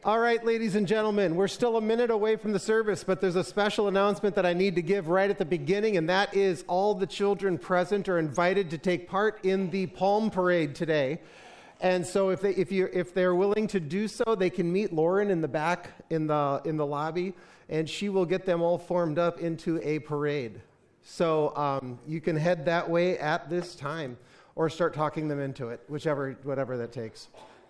All right, ladies and gentlemen, we're still a minute away from the service, but there's a special announcement that I need to give right at the beginning, and that is all the children present are invited to take part in the Palm Parade today. And so if they're willing to do so, they can meet Lauren in the back in the lobby, and she will get them all formed up into a parade. So you can head that way at this time, or start talking them into it, whatever that takes.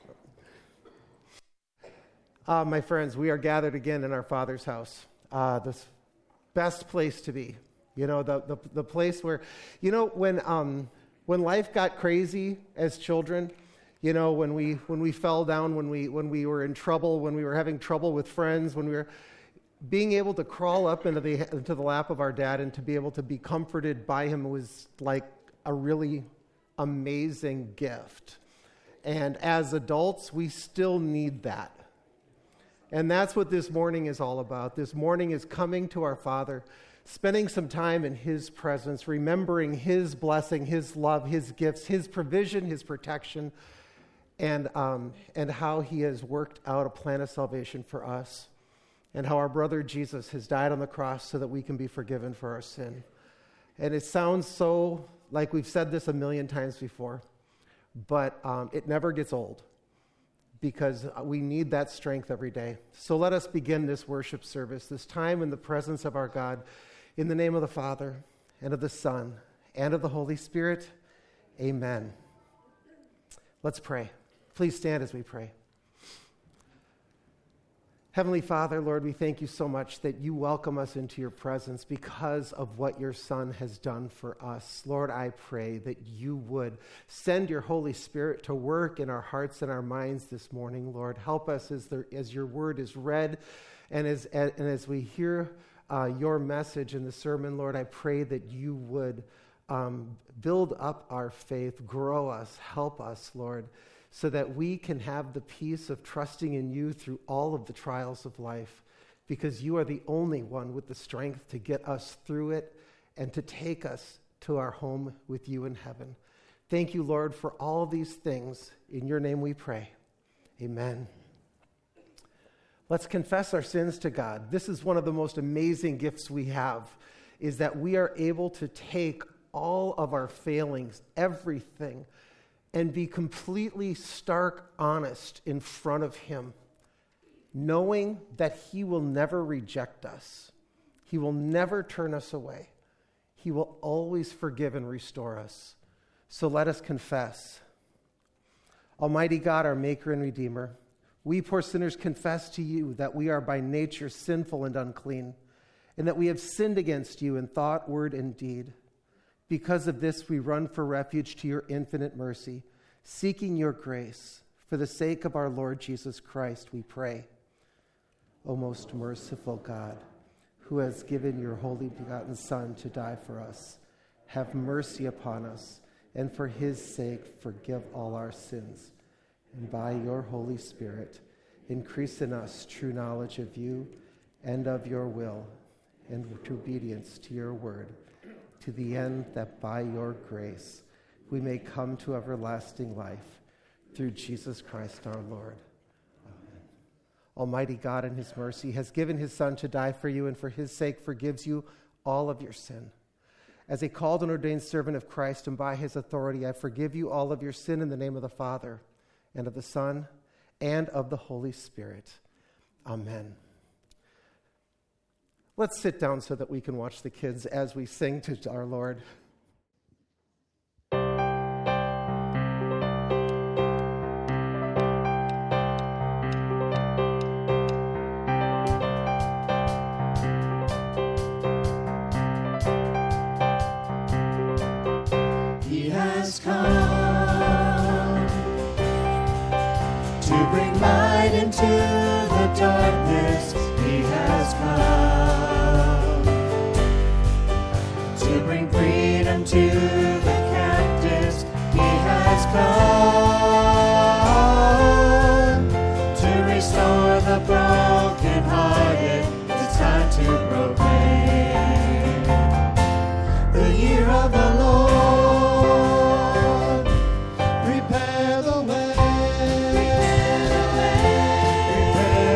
My friends, we are gathered again in our Father's house. This best place to be. You know, the place where, you know, when life got crazy as children, you know, when we fell down, when we were in trouble, when we were having trouble with friends, when we were being able to crawl up into the lap of our dad and to be able to be comforted by him was like a really amazing gift. And as adults, we still need that. And that's what this morning is all about. This morning is coming to our Father, spending some time in His presence, remembering His blessing, His love, His gifts, His provision, His protection, and how He has worked out a plan of salvation for us, and how our brother Jesus has died on the cross so that we can be forgiven for our sin. And it sounds so like we've said this a million times before, but it never gets old, because we need that strength every day. So let us begin this worship service, this time in the presence of our God, in the name of the Father, and of the Son, and of the Holy Spirit. Amen. Let's pray. Please stand as we pray. Heavenly Father, Lord, we thank you so much that you welcome us into your presence because of what your Son has done for us. Lord, I pray that you would send your Holy Spirit to work in our hearts and our minds this morning, Lord. Help us as your word is read and as we hear your message in the sermon, Lord. I pray that you would build up our faith, grow us, help us, Lord, so that we can have the peace of trusting in you through all of the trials of life, because you are the only one with the strength to get us through it and to take us to our home with you in heaven. Thank you, Lord, for all these things. In your name we pray. Amen. Let's confess our sins to God. This is one of the most amazing gifts we have, is that we are able to take all of our failings, everything, and be completely stark honest in front of him, knowing that he will never reject us. He will never turn us away. He will always forgive and restore us. So let us confess. Almighty God, our Maker and Redeemer, we poor sinners confess to you that we are by nature sinful and unclean, and that we have sinned against you in thought, word, and deed. Because of this, we run for refuge to your infinite mercy, seeking your grace. For the sake of our Lord Jesus Christ, we pray. O most merciful God, who has given your only begotten Son to die for us, have mercy upon us, and for his sake forgive all our sins. And by your Holy Spirit, increase in us true knowledge of you and of your will, and obedience to your word, to the end that by your grace we may come to everlasting life through Jesus Christ our Lord. Amen. Almighty God in his mercy has given his Son to die for you, and for his sake forgives you all of your sin. As a called and ordained servant of Christ, and by his authority, I forgive you all of your sin in the name of the Father, and of the Son, and of the Holy Spirit. Amen. Let's sit down so that we can watch the kids as we sing to our Lord. He has come to bring light into the darkness. He has come to bring freedom to the captives. He has come to restore the brokenhearted. It's time to proclaim the year of the Lord. Prepare the way. Prepare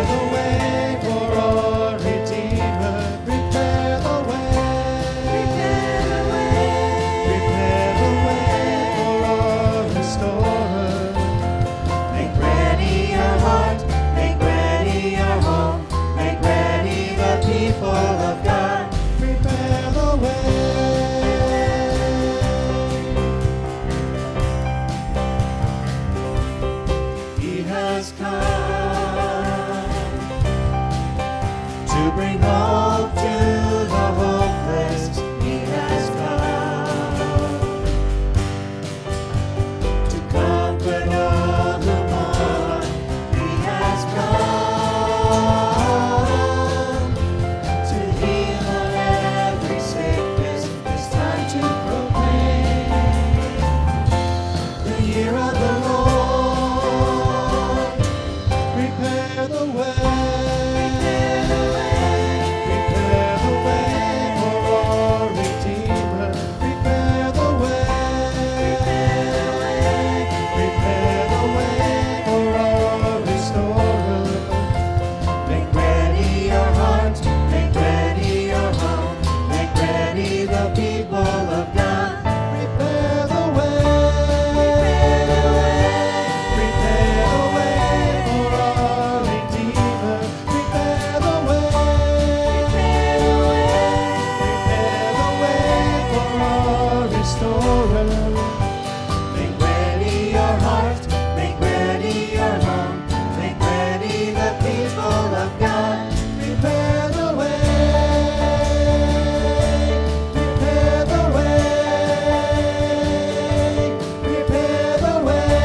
Prepare the way. Prepare the way for our Redeemer. Prepare the way. Prepare the way for our Restorer. Make ready your heart. Make ready your home. Make ready the people of God. Prepare the way. Prepare the way for our Redeemer. Prepare the way. Prepare the way for our Restorer. Make ready your heart. Make ready your home. Make ready the people of God. Prepare the way. Prepare the way. Prepare the way.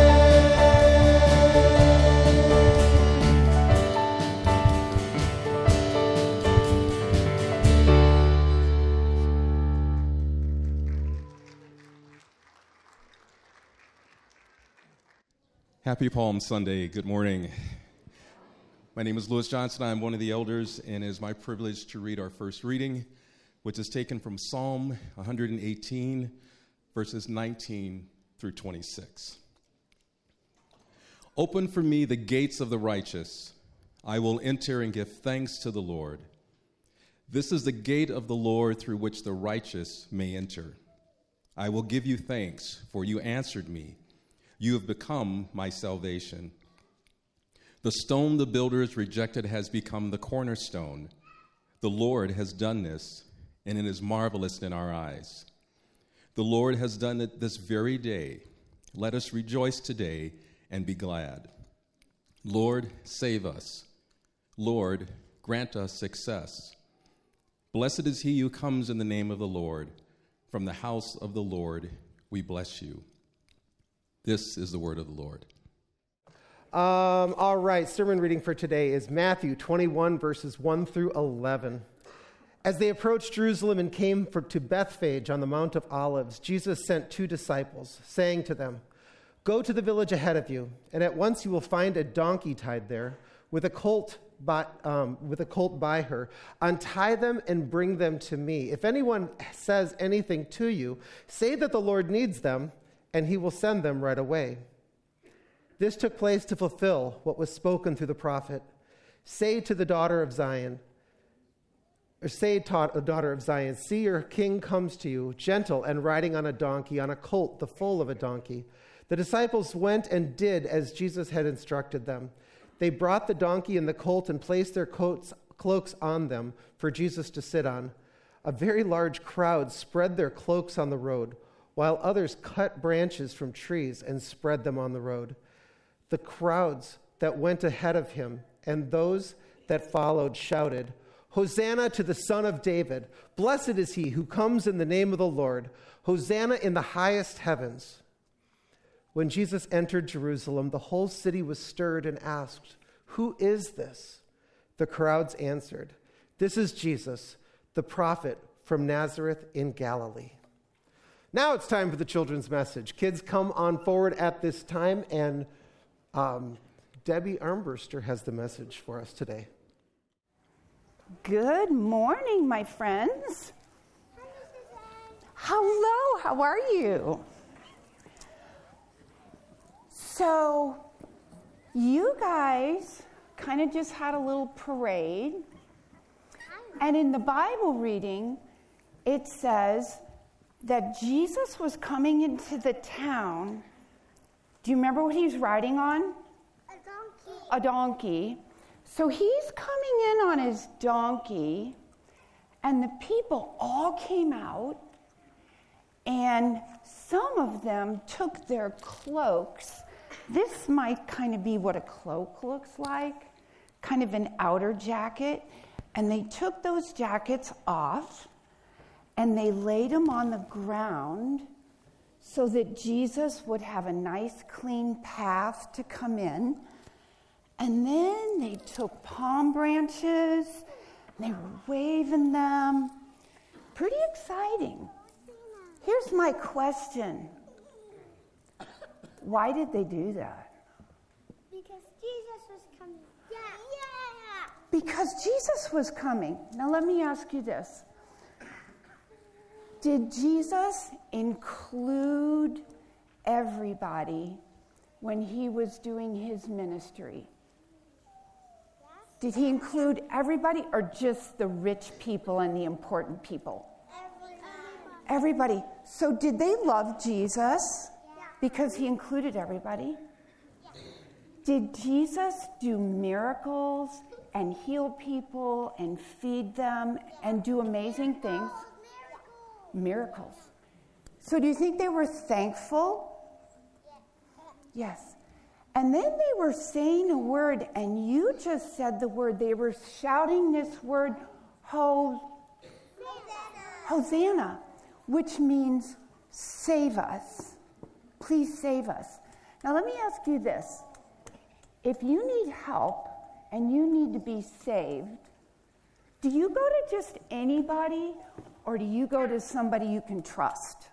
Happy Palm Sunday. Good morning. My name is Louis Johnson. I'm one of the elders, and it is my privilege to read our first reading, which is taken from Psalm 118, verses 19 through 26. Open for me the gates of the righteous. I will enter and give thanks to the Lord. This is the gate of the Lord through which the righteous may enter. I will give you thanks, for you answered me. You have become my salvation. The stone the builders rejected has become the cornerstone. The Lord has done this, and it is marvelous in our eyes. The Lord has done it this very day. Let us rejoice today and be glad. Lord, save us. Lord, grant us success. Blessed is he who comes in the name of the Lord. From the house of the Lord, we bless you. This is the word of the Lord. All right, sermon reading for today is Matthew 21, verses 1 through 11. As they approached Jerusalem and came to Bethphage on the Mount of Olives, Jesus sent 2 disciples, saying to them, "Go to the village ahead of you, and at once you will find a donkey tied there, with a colt by her. Untie them and bring them to me. If anyone says anything to you, say that the Lord needs them, and he will send them right away." This took place to fulfill what was spoken through the prophet. Say to the daughter of Zion, see your king comes to you, gentle and riding on a donkey, on a colt, the foal of a donkey. The disciples went and did as Jesus had instructed them. They brought the donkey and the colt and placed their cloaks on them for Jesus to sit on. A very large crowd spread their cloaks on the road, while others cut branches from trees and spread them on the road. The crowds that went ahead of him and those that followed shouted, "Hosanna to the Son of David! Blessed is he who comes in the name of the Lord! Hosanna in the highest heavens!" When Jesus entered Jerusalem, the whole city was stirred and asked, "Who is this?" The crowds answered, "This is Jesus, the prophet from Nazareth in Galilee." Now it's time for the children's message. Kids, come on forward at this time, and Debbie Armbruster has the message for us today. Good morning, my friends. Hello, how are you? So, you guys kind of just had a little parade, and in the Bible reading, it says that Jesus was coming into the town. Do you remember what he was riding on? A donkey. So he's coming in on his donkey, and the people all came out, and some of them took their cloaks. This might kind of be what a cloak looks like, kind of an outer jacket, and they took those jackets off, and they laid them on the ground so that Jesus would have a nice clean path to come in. And then they took palm branches, and they were waving them. Pretty exciting. Here's my question. Why did they do that? Because Jesus was coming. Because Jesus was coming. Now let me ask you this. Did Jesus include everybody when he was doing his ministry? Did he include everybody or just the rich people and the important people? Everybody. So did they love Jesus because he included everybody? Did Jesus do miracles and heal people and feed them and do amazing things? Miracles. So do you think they were thankful? Yes. And then they were saying a word, and you just said the word. They were shouting this word, Hosanna, which means save us. Please save us. Now let me ask you this. If you need help and you need to be saved, do you go to just anybody or do you go to somebody you can trust?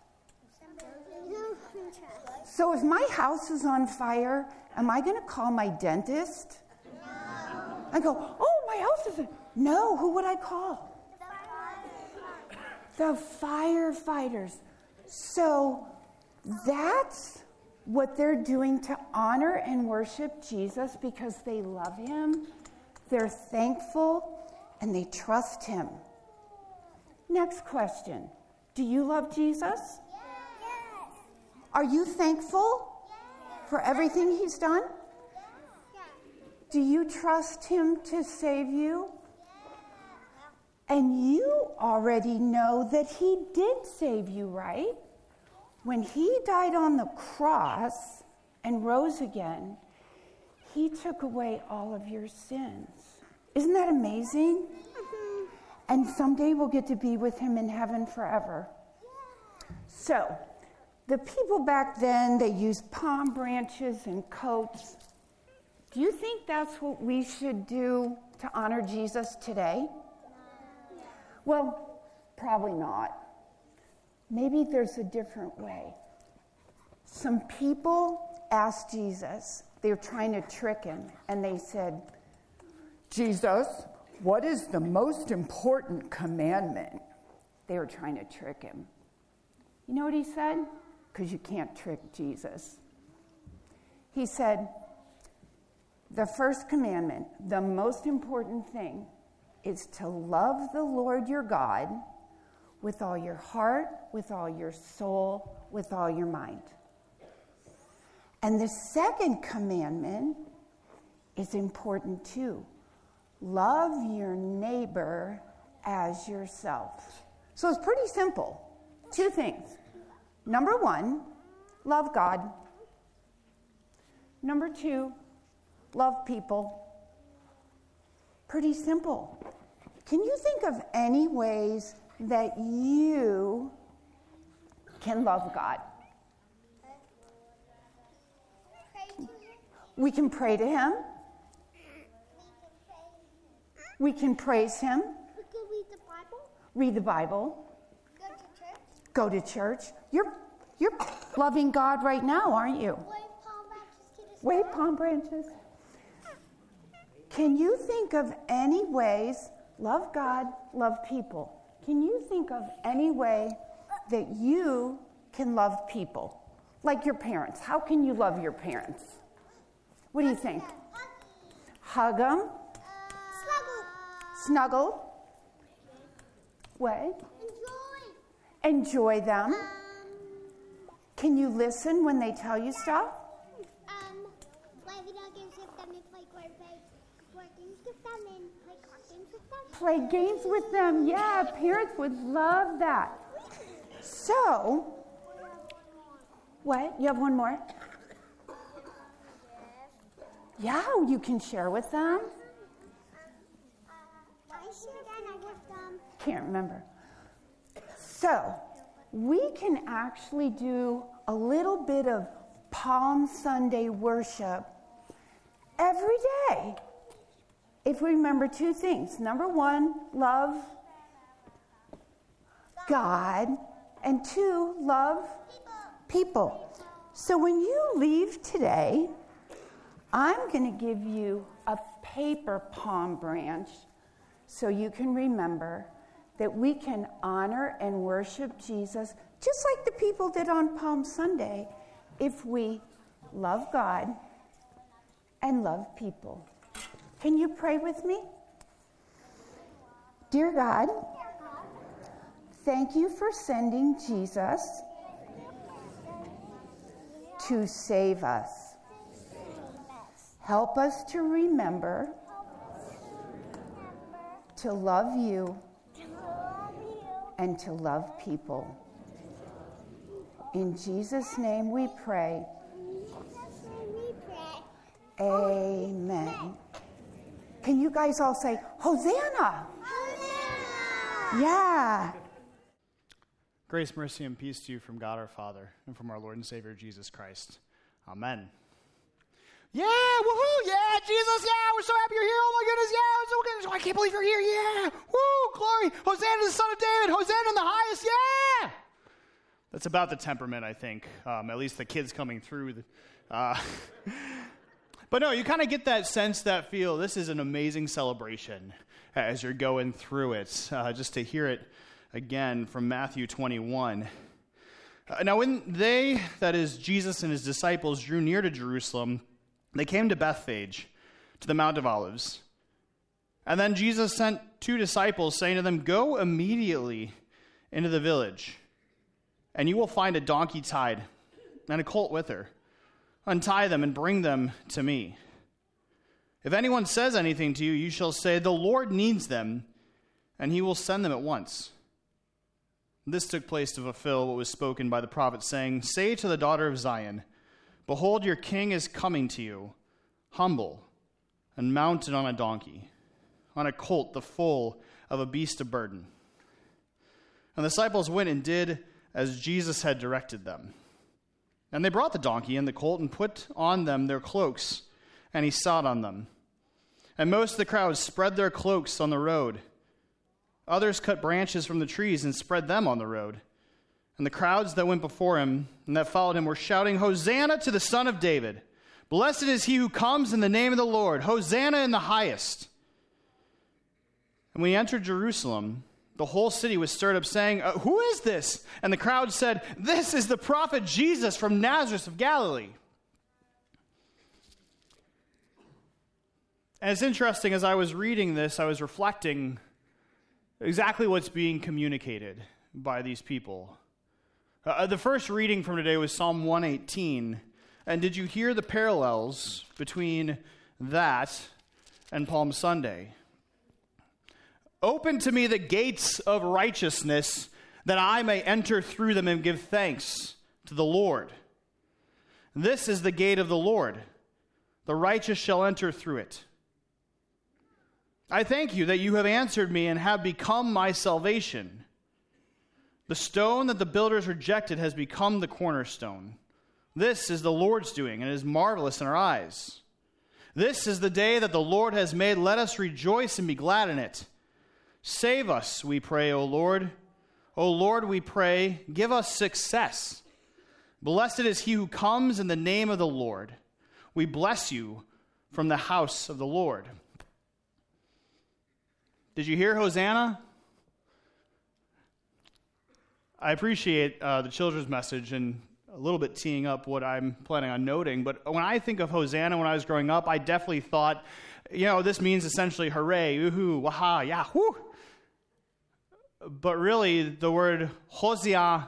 So if my house is on fire, am I going to call my dentist? No. I go, oh, my house is... No, who would I call? The firefighters. So that's what they're doing to honor and worship Jesus because they love him, they're thankful, and they trust him. Next question. Do you love Jesus? Yes. Are you thankful for everything he's done? Yes. Do you trust him to save you? And you already know that he did save you, right? When he died on the cross and rose again, he took away all of your sins. Isn't that amazing? Mm-hmm. And someday we'll get to be with him in heaven forever. So, the people back then, they used palm branches and coats. Do you think that's what we should do to honor Jesus today? Well, probably not. Maybe there's a different way. Some people asked Jesus, they were trying to trick him, and they said, Jesus, what is the most important commandment? They were trying to trick him. You know what he said? Because you can't trick Jesus. He said, the first commandment, the most important thing, is to love the Lord your God with all your heart, with all your soul, with all your mind. And the second commandment is important too. Love your neighbor as yourself. So it's pretty simple. Two things. Number one, love God. Number two, love people. Pretty simple. Can you think of any ways that you can love God? We can pray to him. We can praise him. We can read the Bible. Read the Bible. Go to church. Go to church. You're loving God right now, aren't you? Wave palm branches to the sky. Wave palm branches. Can you think of any ways, love God, love people? Can you think of any way that you can love people? Like your parents. How can you love your parents? What do you think? Hug them. Snuggle. What? Enjoy them. Can you listen when they tell you stuff? Play video games with them and play board games with them and play card games with them. Play games with them. Yeah, parents would love that. So, what? You have one more? Yeah, you can share with them. I shared that with them. Can't remember. So, we can actually do a little bit of Palm Sunday worship every day if we remember two things. Number one, love God, and two, love people. So when you leave today, I'm going to give you a paper palm branch so you can remember that we can honor and worship Jesus just like the people did on Palm Sunday if we love God and love people. Can you pray with me? Dear God, thank you for sending Jesus to save us. Help us to remember to love you and to love people. In Jesus' name we pray. Amen. Can you guys all say, Hosanna? Hosanna! Yeah. Grace, mercy, and peace to you from God our Father and from our Lord and Savior Jesus Christ. Amen. Yeah, woohoo, yeah, Jesus, yeah, we're so happy you're here, oh my goodness, yeah, it's so good, I can't believe you're here, yeah, woo, glory, Hosanna to the Son of David, Hosanna in the highest, yeah. That's about the temperament, I think, at least the kids coming through. But no, you kind of get that sense, that feel, this is an amazing celebration as you're going through it, just to hear it again from Matthew 21. Now when they, that is Jesus and his disciples, drew near to Jerusalem, they came to Bethphage, to the Mount of Olives. And then Jesus sent 2 disciples, saying to them, go immediately into the village, and you will find a donkey tied and a colt with her. Untie them and bring them to me. If anyone says anything to you, you shall say, the Lord needs them, and he will send them at once. This took place to fulfill what was spoken by the prophet, saying, say to the daughter of Zion, behold, your king is coming to you, humble and mounted on a donkey, on a colt, the foal of a beast of burden. And the disciples went and did as Jesus had directed them. And they brought the donkey and the colt and put on them their cloaks, and he sat on them. And most of the crowd spread their cloaks on the road. Others cut branches from the trees and spread them on the road. And the crowds that went before him and that followed him were shouting, Hosanna to the Son of David. Blessed is he who comes in the name of the Lord. Hosanna in the highest. And when he entered Jerusalem, the whole city was stirred up, saying, who is this? And the crowd said, this is the prophet Jesus from Nazareth of Galilee. And it's interesting, as I was reading this, I was reflecting exactly what's being communicated by these people. The first reading from today was Psalm 118. And did you hear the parallels between that and Palm Sunday? Open to me the gates of righteousness, that I may enter through them and give thanks to the Lord. This is the gate of the Lord. The righteous shall enter through it. I thank you that you have answered me and have become my salvation. The stone that the builders rejected has become the cornerstone. This is the Lord's doing, and it is marvelous in our eyes. This is the day that the Lord has made. Let us rejoice and be glad in it. Save us, we pray, O Lord. O Lord, we pray, give us success. Blessed is he who comes in the name of the Lord. We bless you from the house of the Lord. Did you hear Hosanna? I appreciate the children's message and a little bit teeing up what I'm planning on noting, but when I think of Hosanna when I was growing up, I definitely thought, this means essentially hooray, woohoo, waha, yeah, whoo. But really, the word Hosiah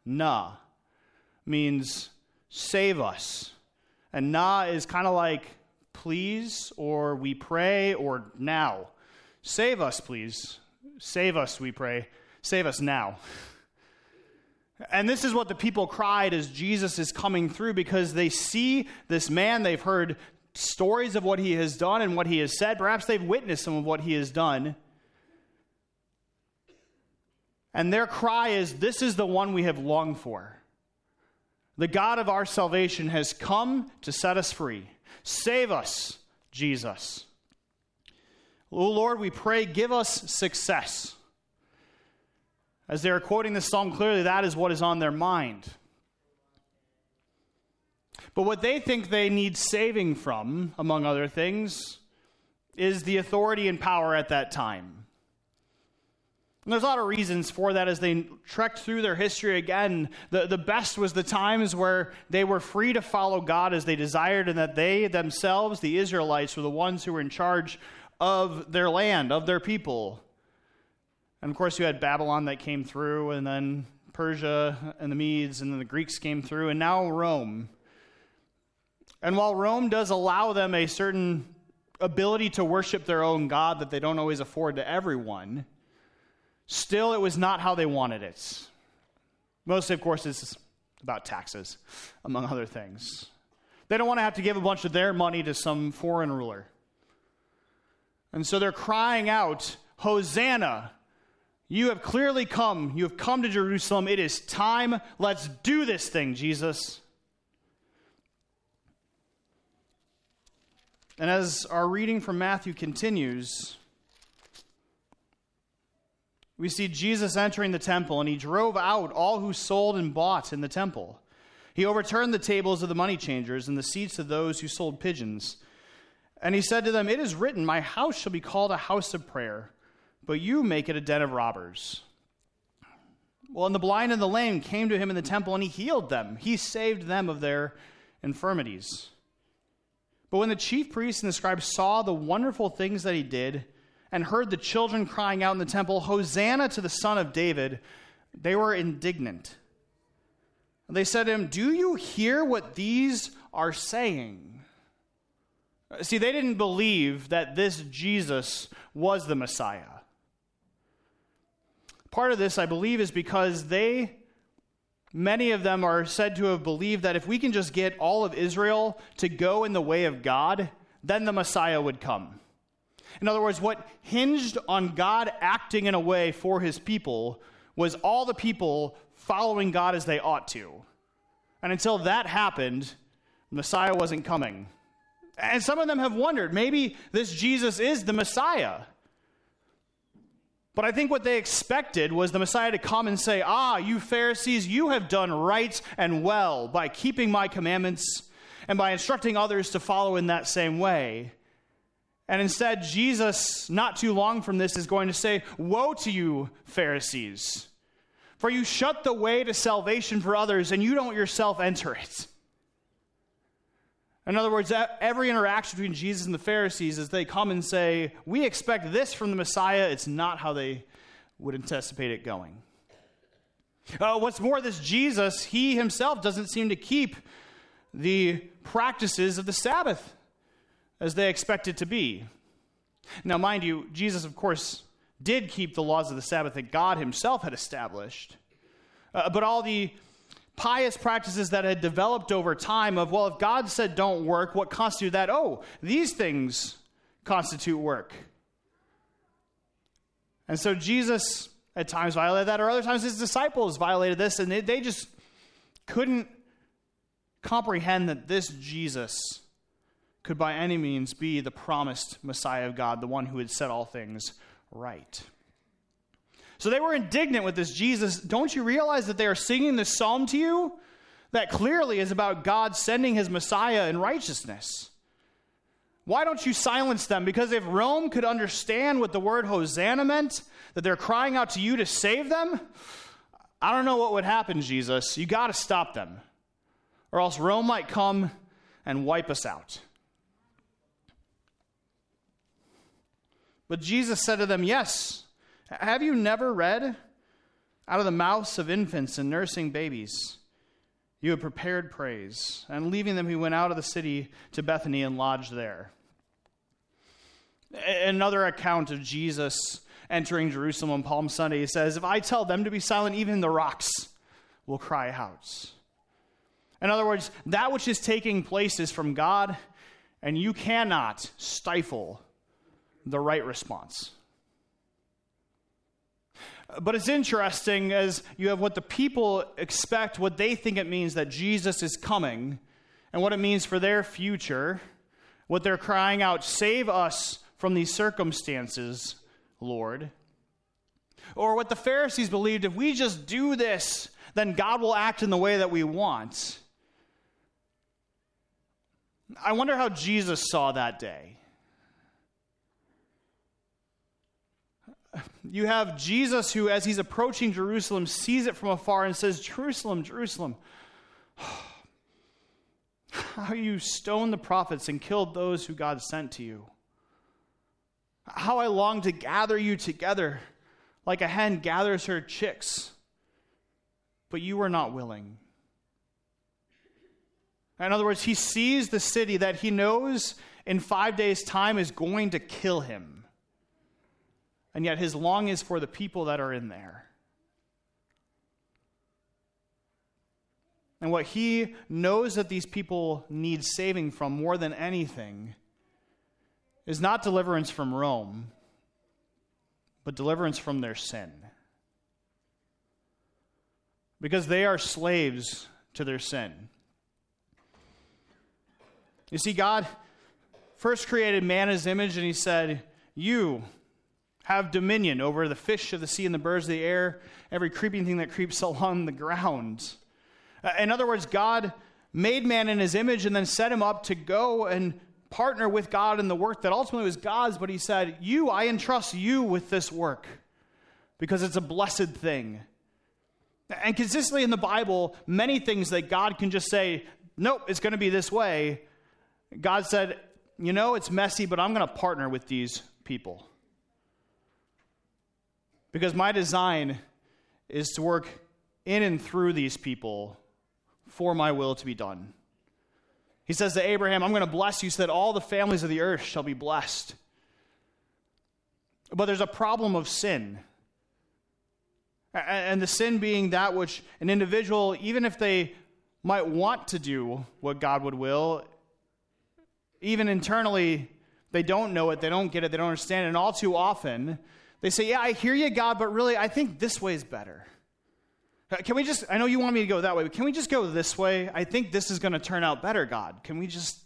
means save us. And na is kind of like please, or we pray, or now. Save us, please. Save us, we pray. Save us now. And this is what the people cried as Jesus is coming through, because they see this man, they've heard stories of what he has done and what he has said. Perhaps they've witnessed some of what he has done. And their cry is, this is the one we have longed for. The God of our salvation has come to set us free. Save us, Jesus. Oh Lord, we pray, give us success. As they are quoting this psalm, clearly that is what is on their mind. But what they think they need saving from, among other things, is the authority and power at that time. And there's a lot of reasons for that as they trekked through their history again. The best was the times where they were free to follow God as they desired, and that they themselves, the Israelites, were the ones who were in charge of their land, of their people. And of course you had Babylon that came through, and then Persia and the Medes, and then the Greeks came through, and now Rome. And while Rome does allow them a certain ability to worship their own God that they don't always afford to everyone, still it was not how they wanted it. Mostly, of course, it's about taxes, among other things. They don't want to have to give a bunch of their money to some foreign ruler. And so they're crying out, "Hosanna! You have clearly come. You have come to Jerusalem. It is time. Let's do this thing, Jesus." And as our reading from Matthew continues, we see Jesus entering the temple, and he drove out all who sold and bought in the temple. He overturned the tables of the money changers and the seats of those who sold pigeons. And he said to them, "It is written, my house shall be called a house of prayer, but you make it a den of robbers." Well, and the blind and the lame came to him in the temple, and he healed them. He saved them of their infirmities. But when the chief priests and the scribes saw the wonderful things that he did, and heard the children crying out in the temple, "Hosanna to the Son of David," they were indignant. They said to him, "Do you hear what these are saying?" See, they didn't believe that this Jesus was the Messiah. Part of this, I believe, is because many of them are said to have believed that if we can just get all of Israel to go in the way of God, then the Messiah would come. In other words, what hinged on God acting in a way for his people was all the people following God as they ought to. And until that happened, Messiah wasn't coming. And some of them have wondered, maybe this Jesus is the Messiah. But I think what they expected was the Messiah to come and say, "You Pharisees, you have done right and well by keeping my commandments and by instructing others to follow in that same way." And instead, Jesus, not too long from this, is going to say, "Woe to you, Pharisees, for you shut the way to salvation for others, and you don't yourself enter it." In other words, every interaction between Jesus and the Pharisees is they come and say, "We expect this from the Messiah." It's not how they would anticipate it going. What's more, this Jesus, he himself doesn't seem to keep the practices of the Sabbath as they expect it to be. Now, mind you, Jesus, of course, did keep the laws of the Sabbath that God himself had established. But all the pious practices that had developed over time of, well, if God said don't work, what constituted that? These things constitute work. And so Jesus at times violated that, or other times his disciples violated this, and they just couldn't comprehend that this Jesus could by any means be the promised Messiah of God, the one who had set all things right. So they were indignant with this Jesus. Don't you realize that they are singing this psalm to you that clearly is about God sending his Messiah in righteousness? Why don't you silence them? Because if Rome could understand what the word Hosanna meant, that they're crying out to you to save them, I don't know what would happen, Jesus. You got to stop them, or else Rome might come and wipe us out. But Jesus said to them, "Yes. Have you never read, out of the mouths of infants and nursing babies, you have prepared praise." And leaving them, he went out of the city to Bethany and lodged there. Another account of Jesus entering Jerusalem on Palm Sunday, he says, "If I tell them to be silent, even the rocks will cry out." In other words, that which is taking place is from God, and you cannot stifle the right response. But it's interesting as you have what the people expect, what they think it means that Jesus is coming, and what it means for their future, what they're crying out, "Save us from these circumstances, Lord." Or what the Pharisees believed, if we just do this, then God will act in the way that we want. I wonder how Jesus saw that day. You have Jesus who, as he's approaching Jerusalem, sees it from afar and says, Jerusalem, Jerusalem, how you stoned the prophets and killed those who God sent to you. How I long to gather you together like a hen gathers her chicks, but you were not willing. In other words, he sees the city that he knows in 5 days' time is going to kill him. And yet his longing is for the people that are in there. And what he knows that these people need saving from more than anything is not deliverance from Rome, but deliverance from their sin. Because they are slaves to their sin. You see, God first created man in his image, and he said, you have dominion over the fish of the sea and the birds of the air, every creeping thing that creeps along the ground. In other words, God made man in his image and then set him up to go and partner with God in the work that ultimately was God's, but he said, I entrust you with this work because it's a blessed thing. And consistently in the Bible, many things that God can just say, nope, it's going to be this way. God said, it's messy, but I'm going to partner with these people. Because my design is to work in and through these people for my will to be done. He says to Abraham, I'm going to bless you so that all the families of the earth shall be blessed. But there's a problem of sin. And the sin being that which an individual, even if they might want to do what God would will, even internally, they don't know it, they don't get it, they don't understand it. And all too often, they say, yeah, I hear you, God, but really, I think this way is better. Can we just, I know you want me to go that way, but can we just go this way? I think this is going to turn out better, God. Can we just?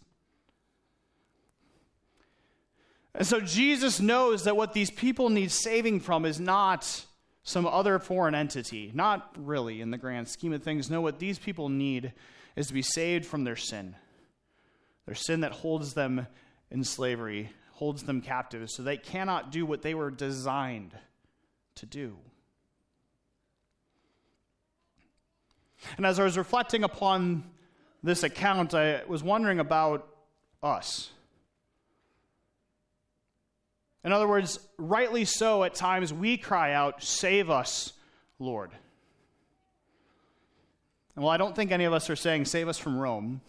And so Jesus knows that what these people need saving from is not some other foreign entity. Not really in the grand scheme of things. No, what these people need is to be saved from their sin. Their sin that holds them in slavery, holds them captive, so they cannot do what they were designed to do. And as I was reflecting upon this account, I was wondering about us. In other words, rightly so, at times we cry out, save us, Lord. And while I don't think any of us are saying, save us from Rome,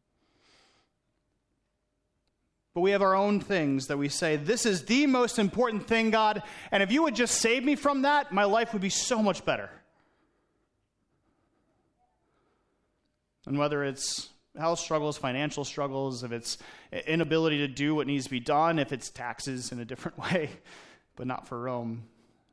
but we have our own things that we say, this is the most important thing, God, and if you would just save me from that, my life would be so much better. And whether it's health struggles, financial struggles, if it's inability to do what needs to be done, if it's taxes in a different way, but not for Rome.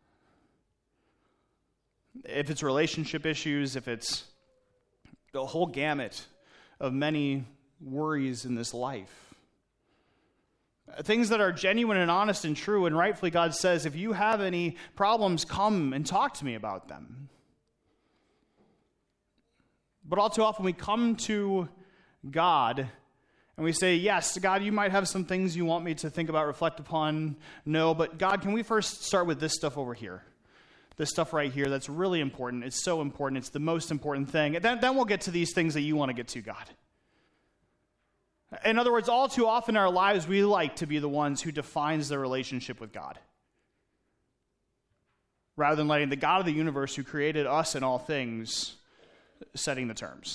If it's relationship issues, if it's the whole gamut of many worries in this life. Things that are genuine and honest and true, and rightfully God says, if you have any problems, come and talk to me about them. But all too often we come to God and we say, yes, God, you might have some things you want me to think about, reflect upon. No, but God, can we first start with this stuff over here? This stuff right here that's really important. It's so important. It's the most important thing. And then we'll get to these things that you want to get to, God. In other words, all too often in our lives, we like to be the ones who defines the relationship with God. Rather than letting the God of the universe who created us and all things setting the terms.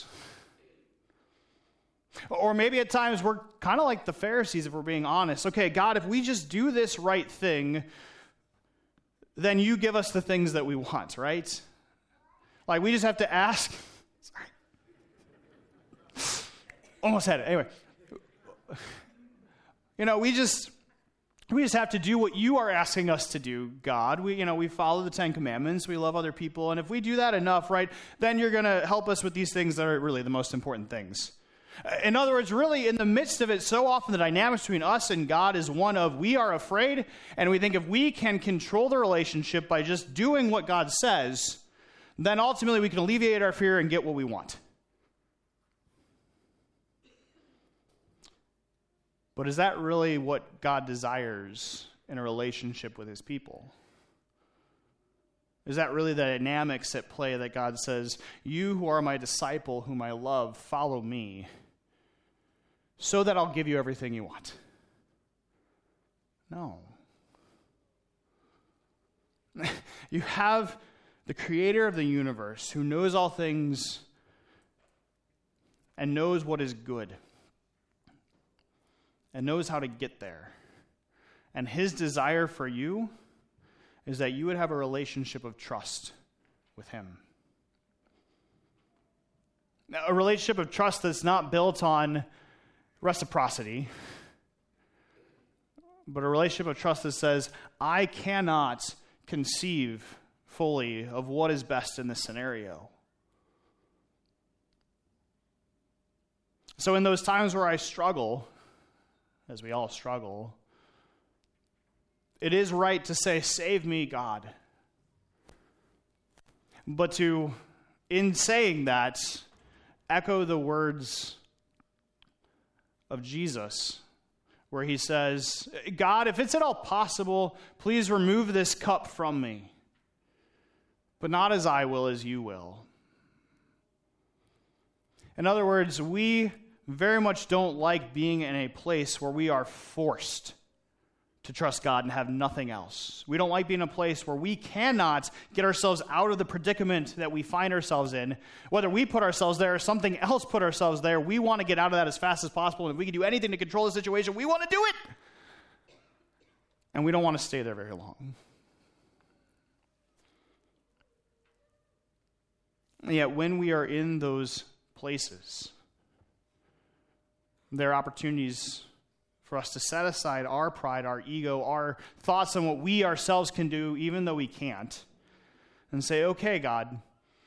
Or maybe at times we're kind of like the Pharisees if we're being honest. Okay, God, if we just do this right thing, then you give us the things that we want, right? Like we just have to ask. Sorry. Almost had it. Anyway. We just have to do what you are asking us to do, God. We follow the Ten Commandments. We love other people. And if we do that enough, right, then you're going to help us with these things that are really the most important things. In other words, really, in the midst of it, so often the dynamics between us and God is one of we are afraid, and we think if we can control the relationship by just doing what God says, then ultimately we can alleviate our fear and get what we want. But is that really what God desires in a relationship with his people? Is that really the dynamics at play that God says, you who are my disciple, whom I love, follow me, so that I'll give you everything you want? No. You have the creator of the universe who knows all things and knows what is good and knows how to get there. And his desire for you is that you would have a relationship of trust with him. Now, a relationship of trust that's not built on reciprocity, but a relationship of trust that says, I cannot conceive fully of what is best in this scenario. So in those times where I struggle, as we all struggle, it is right to say, save me, God. But to, in saying that, echo the words of Jesus, where he says, God, if it's at all possible, please remove this cup from me. But not as I will, as you will. In other words, we very much don't like being in a place where we are forced to trust God and have nothing else. We don't like being in a place where we cannot get ourselves out of the predicament that we find ourselves in. Whether we put ourselves there or something else put ourselves there, we want to get out of that as fast as possible. And if we can do anything to control the situation, we want to do it. And we don't want to stay there very long. And yet when we are in those places, there are opportunities for us to set aside our pride, our ego, our thoughts on what we ourselves can do, even though we can't, and say, okay, God,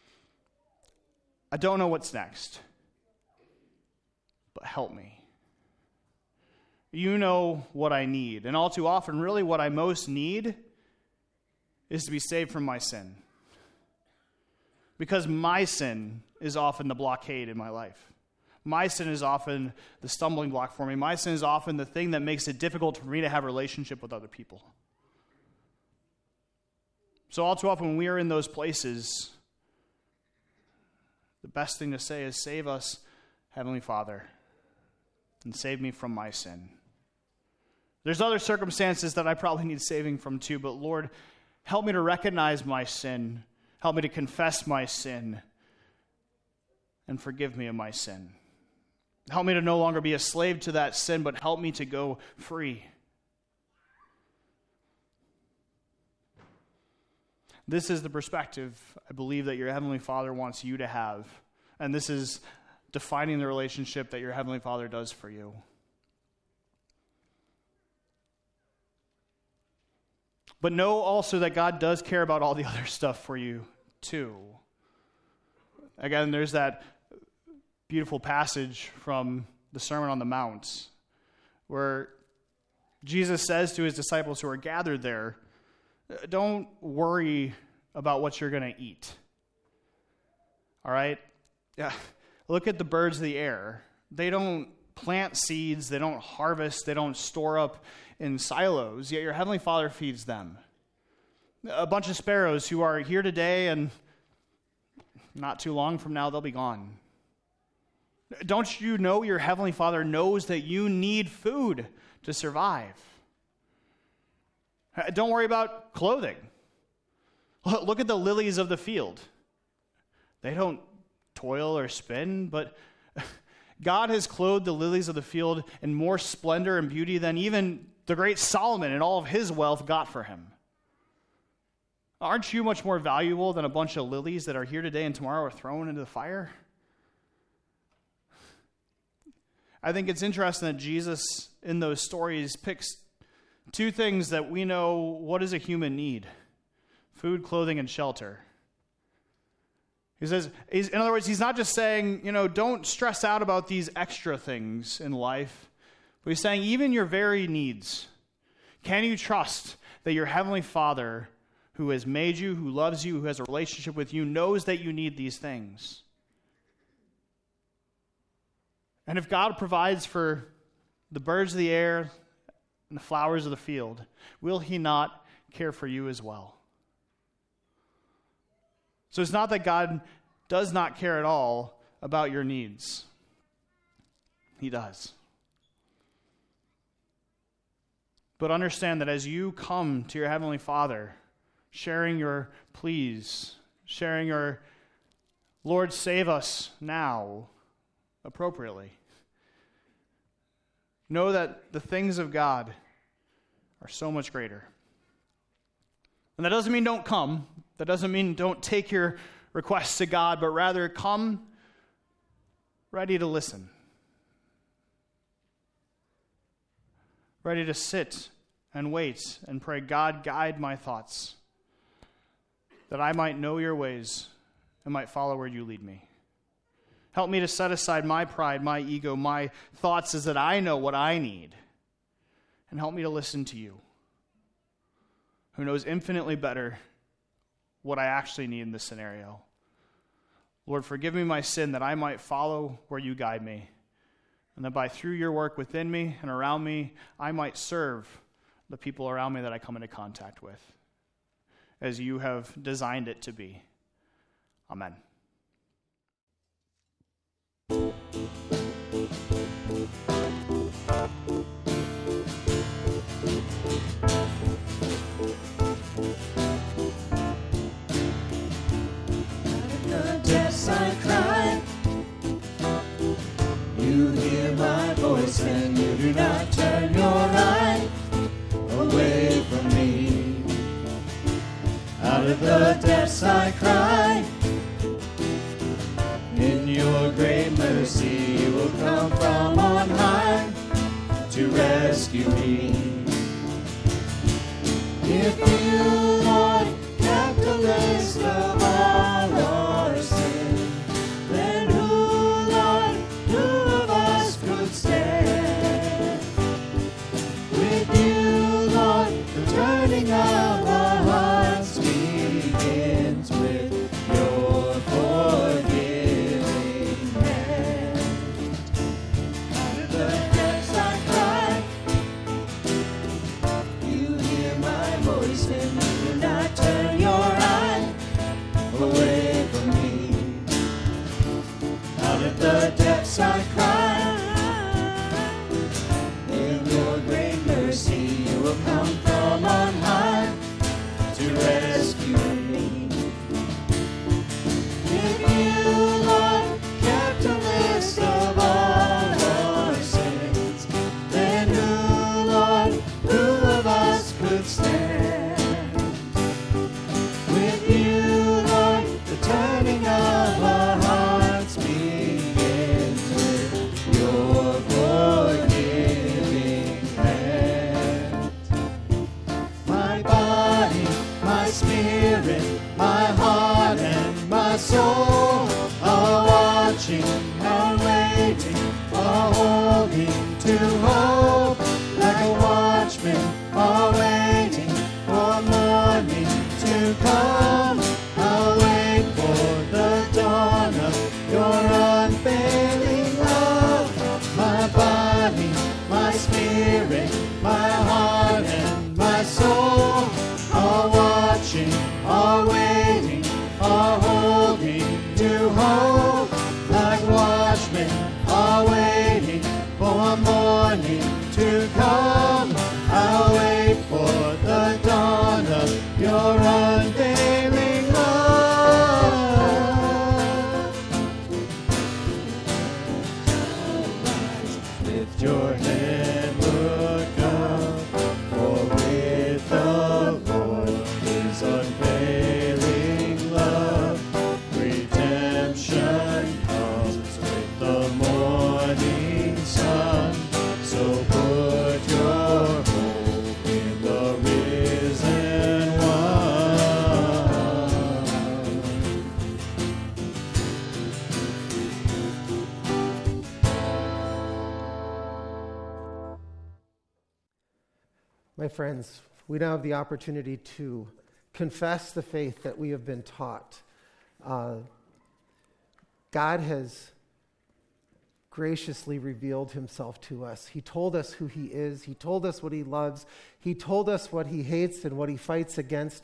I don't know what's next, but help me. You know what I need. And all too often, really what I most need is to be saved from my sin. Because my sin is often the blockade in my life. My sin is often the stumbling block for me. My sin is often the thing that makes it difficult for me to have a relationship with other people. So all too often when we are in those places, the best thing to say is, save us, Heavenly Father, and save me from my sin. There's other circumstances that I probably need saving from too, but Lord, help me to recognize my sin. Help me to confess my sin and forgive me of my sin. Help me to no longer be a slave to that sin, but help me to go free. This is the perspective I believe that your Heavenly Father wants you to have. And this is defining the relationship that your Heavenly Father does for you. But know also that God does care about all the other stuff for you, too. Again, there's that beautiful passage from the Sermon on the Mount where Jesus says to his disciples who are gathered there, don't worry about what you're going to eat. All right? Yeah. Look at the birds of the air. They don't plant seeds, they don't harvest, they don't store up in silos, yet your Heavenly Father feeds them. A bunch of sparrows who are here today and not too long from now they'll be gone. Don't you know your Heavenly Father knows that you need food to survive? Don't worry about clothing. Look at the lilies of the field. They don't toil or spin, but God has clothed the lilies of the field in more splendor and beauty than even the great Solomon and all of his wealth got for him. Aren't you much more valuable than a bunch of lilies that are here today and tomorrow are thrown into the fire? I think it's interesting that Jesus, in those stories, picks two things that we know what does a human need: food, clothing, and shelter. He says, in other words, he's not just saying, don't stress out about these extra things in life, but he's saying even your very needs. Can you trust that your Heavenly Father, who has made you, who loves you, who has a relationship with you, knows that you need these things? And if God provides for the birds of the air and the flowers of the field, will he not care for you as well? So it's not that God does not care at all about your needs. He does. But understand that as you come to your Heavenly Father, sharing your pleas, sharing your Lord, save us now appropriately, know that the things of God are so much greater. And that doesn't mean don't come. That doesn't mean don't take your requests to God, but rather come ready to listen. Ready to sit and wait and pray, God, guide my thoughts, that I might know your ways and might follow where you lead me. Help me to set aside my pride, my ego, my thoughts as that I know what I need. And help me to listen to you, who knows infinitely better what I actually need in this scenario. Lord, forgive me my sin that I might follow where you guide me, and that by through your work within me and around me, I might serve the people around me that I come into contact with, as you have designed it to be. Amen. The depths I cry, you hear my voice and you do not turn your eye away from me. Out of the depths I cry, in your great mercy you will come from on high to rescue me. If you, Lord, kept a list of all our sin, then who of us could stand? With you, Lord, the turning of our hearts begins with your forgiving hand. Out of the depths I cry, you hear my voice and you do not turn your eye away from me. Out of the depths I cry, in your great mercy you will come from on high to rescue me. If you, Lord, kept a list of all our sins, then who of us could stand? With you, Lord, the turning of our hearts begins with your forgiving hand. My body, my spirit, my heart and my soul are watching and waiting, are holding to hope, like a watchman are waiting for morning to come. I'll wait for the dawn of your unfailing love. My body, my spirit, my heart and my soul are watching, are waiting, are holding to hope, like watchmen are waiting for morning to come. I'll wait for the dawn of your unfailing love. Lift your head, look up, for with the Lord is unfailing love. Redemption comes with the morning sun. So put your hope in the risen one. My friends, we now have the opportunity to confess the faith that we have been taught. God has graciously revealed himself to us. He told us who he is. He told us what he loves. He told us what he hates and what he fights against.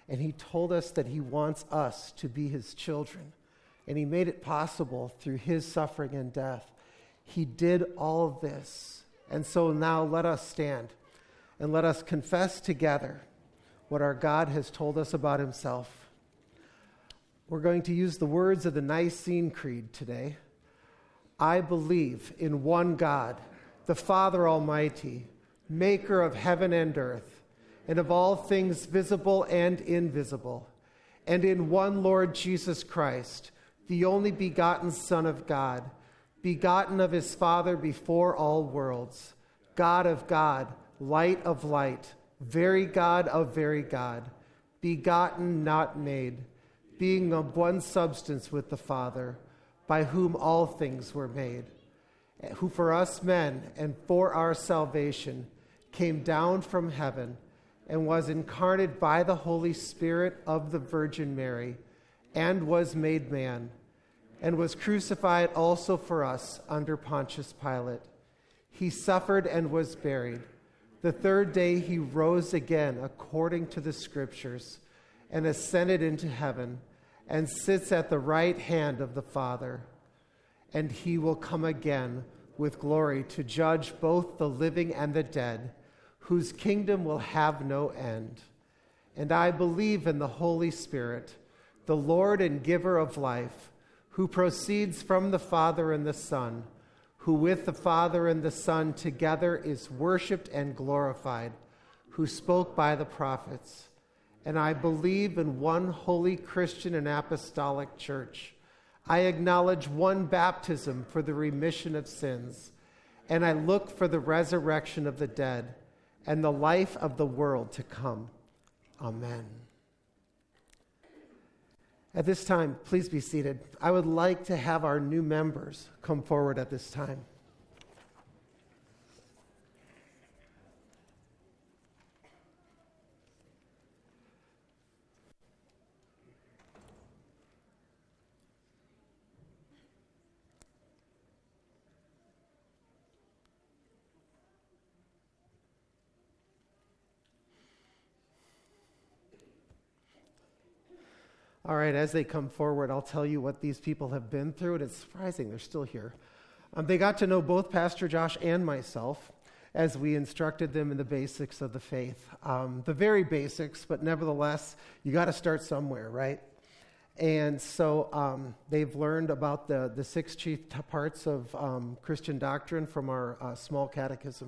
And he told us that he wants us to be his children. And he made it possible through his suffering and death. He did all of this. And so now let us stand and let us confess together what our God has told us about himself. We're going to use the words of the Nicene Creed today. I believe in one God, the Father Almighty, maker of heaven and earth, and of all things visible and invisible, and in one Lord Jesus Christ, the only begotten Son of God, begotten of his Father before all worlds, God of God, light of light, very God of very God, begotten, not made, being of one substance with the Father, by whom all things were made, who for us men and for our salvation came down from heaven and was incarnate by the Holy Spirit of the Virgin Mary, and was made man, and was crucified also for us under Pontius Pilate. He suffered and was buried. The third day he rose again according to the Scriptures, and ascended into heaven, and sits at the right hand of the Father. And he will come again with glory to judge both the living and the dead, whose kingdom will have no end. And I believe in the Holy Spirit, the Lord and giver of life, who proceeds from the Father and the Son, who with the Father and the Son together is worshiped and glorified, who spoke by the prophets. And I believe in one holy Christian and apostolic church. I acknowledge one baptism for the remission of sins, and I look for the resurrection of the dead and the life of the world to come. Amen. At this time, please be seated. I would like to have our new members come forward at this time. All right, as they come forward, I'll tell you what these people have been through, and it's surprising they're still here. They got to know both Pastor Josh and myself as we instructed them in the basics of the faith. The very basics, but nevertheless, you got to start somewhere, right? And so they've learned about the 6 chief parts of Christian doctrine from our small catechism.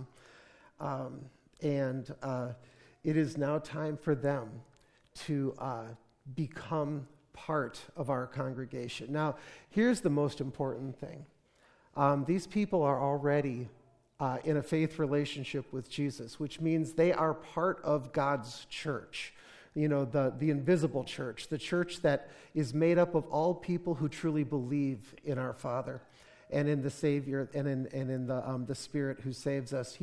And it is now time for them to become part of our congregation. Now, here's the most important thing. These people are already in a faith relationship with Jesus, which means they are part of God's church. You know, the invisible church, the church that is made up of all people who truly believe in our Father and in the Savior and in the Spirit who saves us.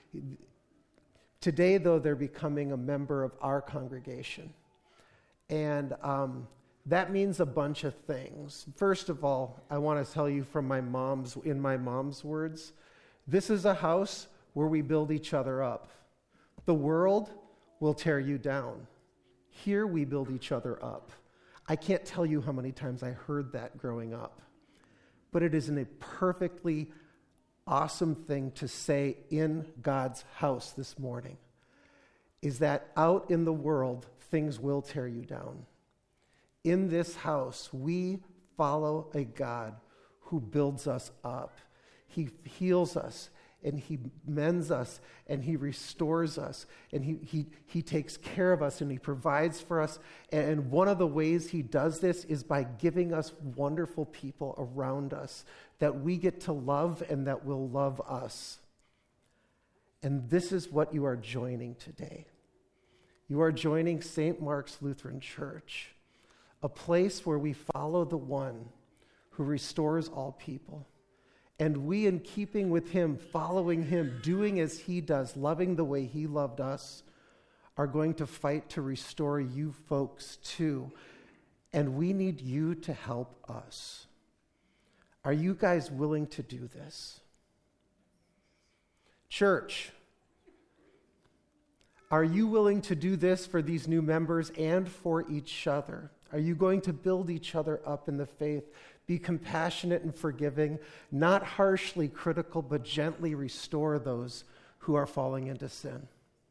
Today, though, they're becoming a member of our congregation. And that means a bunch of things. First of all, I want to tell you in my mom's words, this is a house where we build each other up. The world will tear you down. Here we build each other up. I can't tell you how many times I heard that growing up. But it is a perfectly awesome thing to say in God's house this morning, is that out in the world, things will tear you down. In this house, we follow a God who builds us up. He heals us, and he mends us, and he restores us, and he takes care of us, and he provides for us. And one of the ways he does this is by giving us wonderful people around us that we get to love and that will love us. And this is what you are joining today. You are joining St. Mark's Lutheran Church, a place where we follow the one who restores all people. And we, in keeping with him, following him, doing as he does, loving the way he loved us, are going to fight to restore you folks too. And we need you to help us. Are you guys willing to do this? Church, Are you willing to do this for these new members and for each other? Are you going to build each other up in the faith? Be compassionate and forgiving, not harshly critical, but gently restore those who are falling into sin.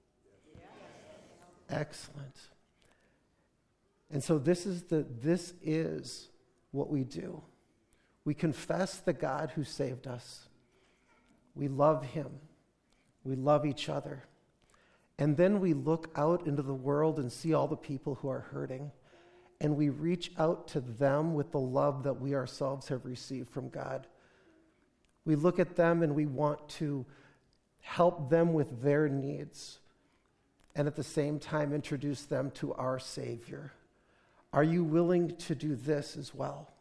Excellent. And so this is what we do. We confess the God who saved us. We love him. We love each other. And then we look out into the world and see all the people who are hurting. And we reach out to them with the love that we ourselves have received from God. We look at them and we want to help them with their needs, and at the same time introduce them to our Savior. Are you willing to do this as well?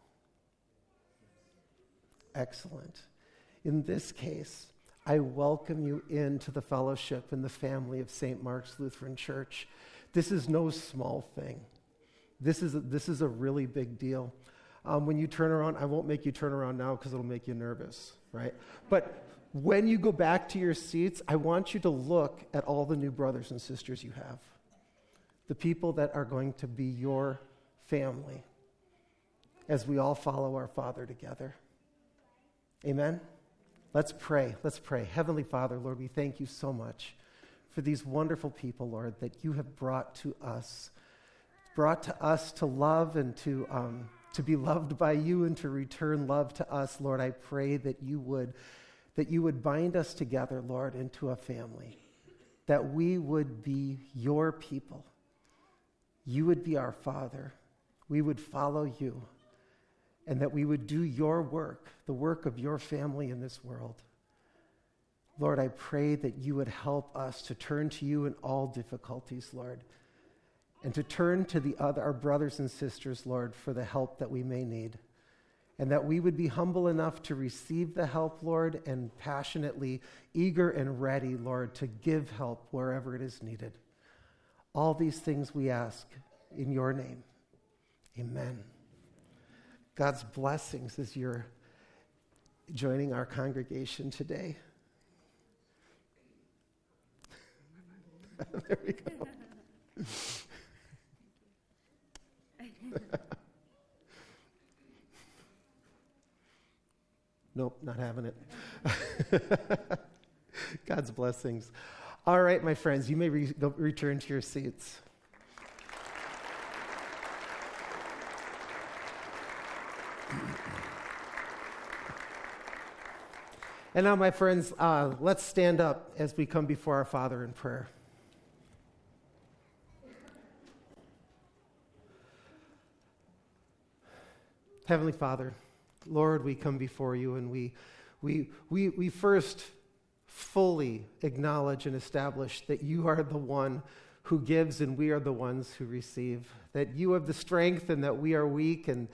Excellent. In this case, I welcome you into the fellowship and the family of St. Mark's Lutheran Church. This is no small thing. This is a really big deal. When you turn around, I won't make you turn around now because it'll make you nervous, right? But when you go back to your seats, I want you to look at all the new brothers and sisters you have, the people that are going to be your family as we all follow our Father together. Amen? Let's pray. Let's pray. Heavenly Father, Lord, we thank you so much for these wonderful people, Lord, that you have brought to us to love and to be loved by you and to return love to us. Lord, I pray that you would bind us together, Lord, into a family, that we would be your people. You would be our Father. We would follow you, and that we would do your work, the work of your family in this world. Lord, I pray that you would help us to turn to you in all difficulties, Lord, and to turn to our brothers and sisters, Lord, for the help that we may need, and that we would be humble enough to receive the help, Lord, and passionately eager and ready, Lord, to give help wherever it is needed. All these things we ask in your name. Amen. God's blessings as you're joining our congregation today. There we go. Nope, not having it. God's blessings. All right, my friends, you may return to your seats. And now, my friends, let's stand up as we come before our Father in prayer. Heavenly Father, Lord, we come before you and we first fully acknowledge and establish that you are the one who gives and we are the ones who receive, that you have the strength and that we are weak, and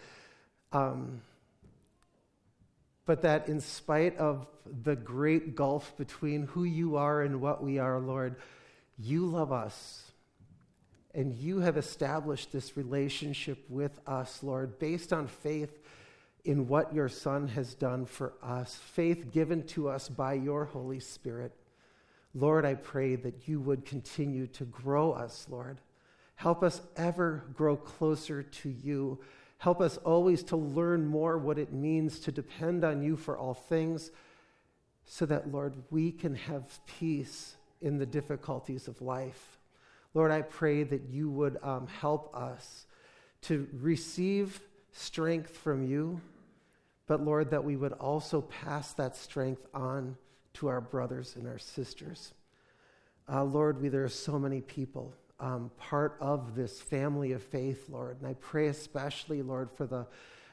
but that in spite of the great gulf between who you are and what we are, Lord, you love us. And you have established this relationship with us, Lord, based on faith in what your Son has done for us, faith given to us by your Holy Spirit. Lord, I pray that you would continue to grow us, Lord. Help us ever grow closer to you. Help us always to learn more what it means to depend on you for all things, so that, Lord, we can have peace in the difficulties of life. Lord, I pray that you would help us to receive strength from you, but Lord, that we would also pass that strength on to our brothers and our sisters. Lord, there are so many people part of this family of faith, Lord, and I pray especially, Lord, for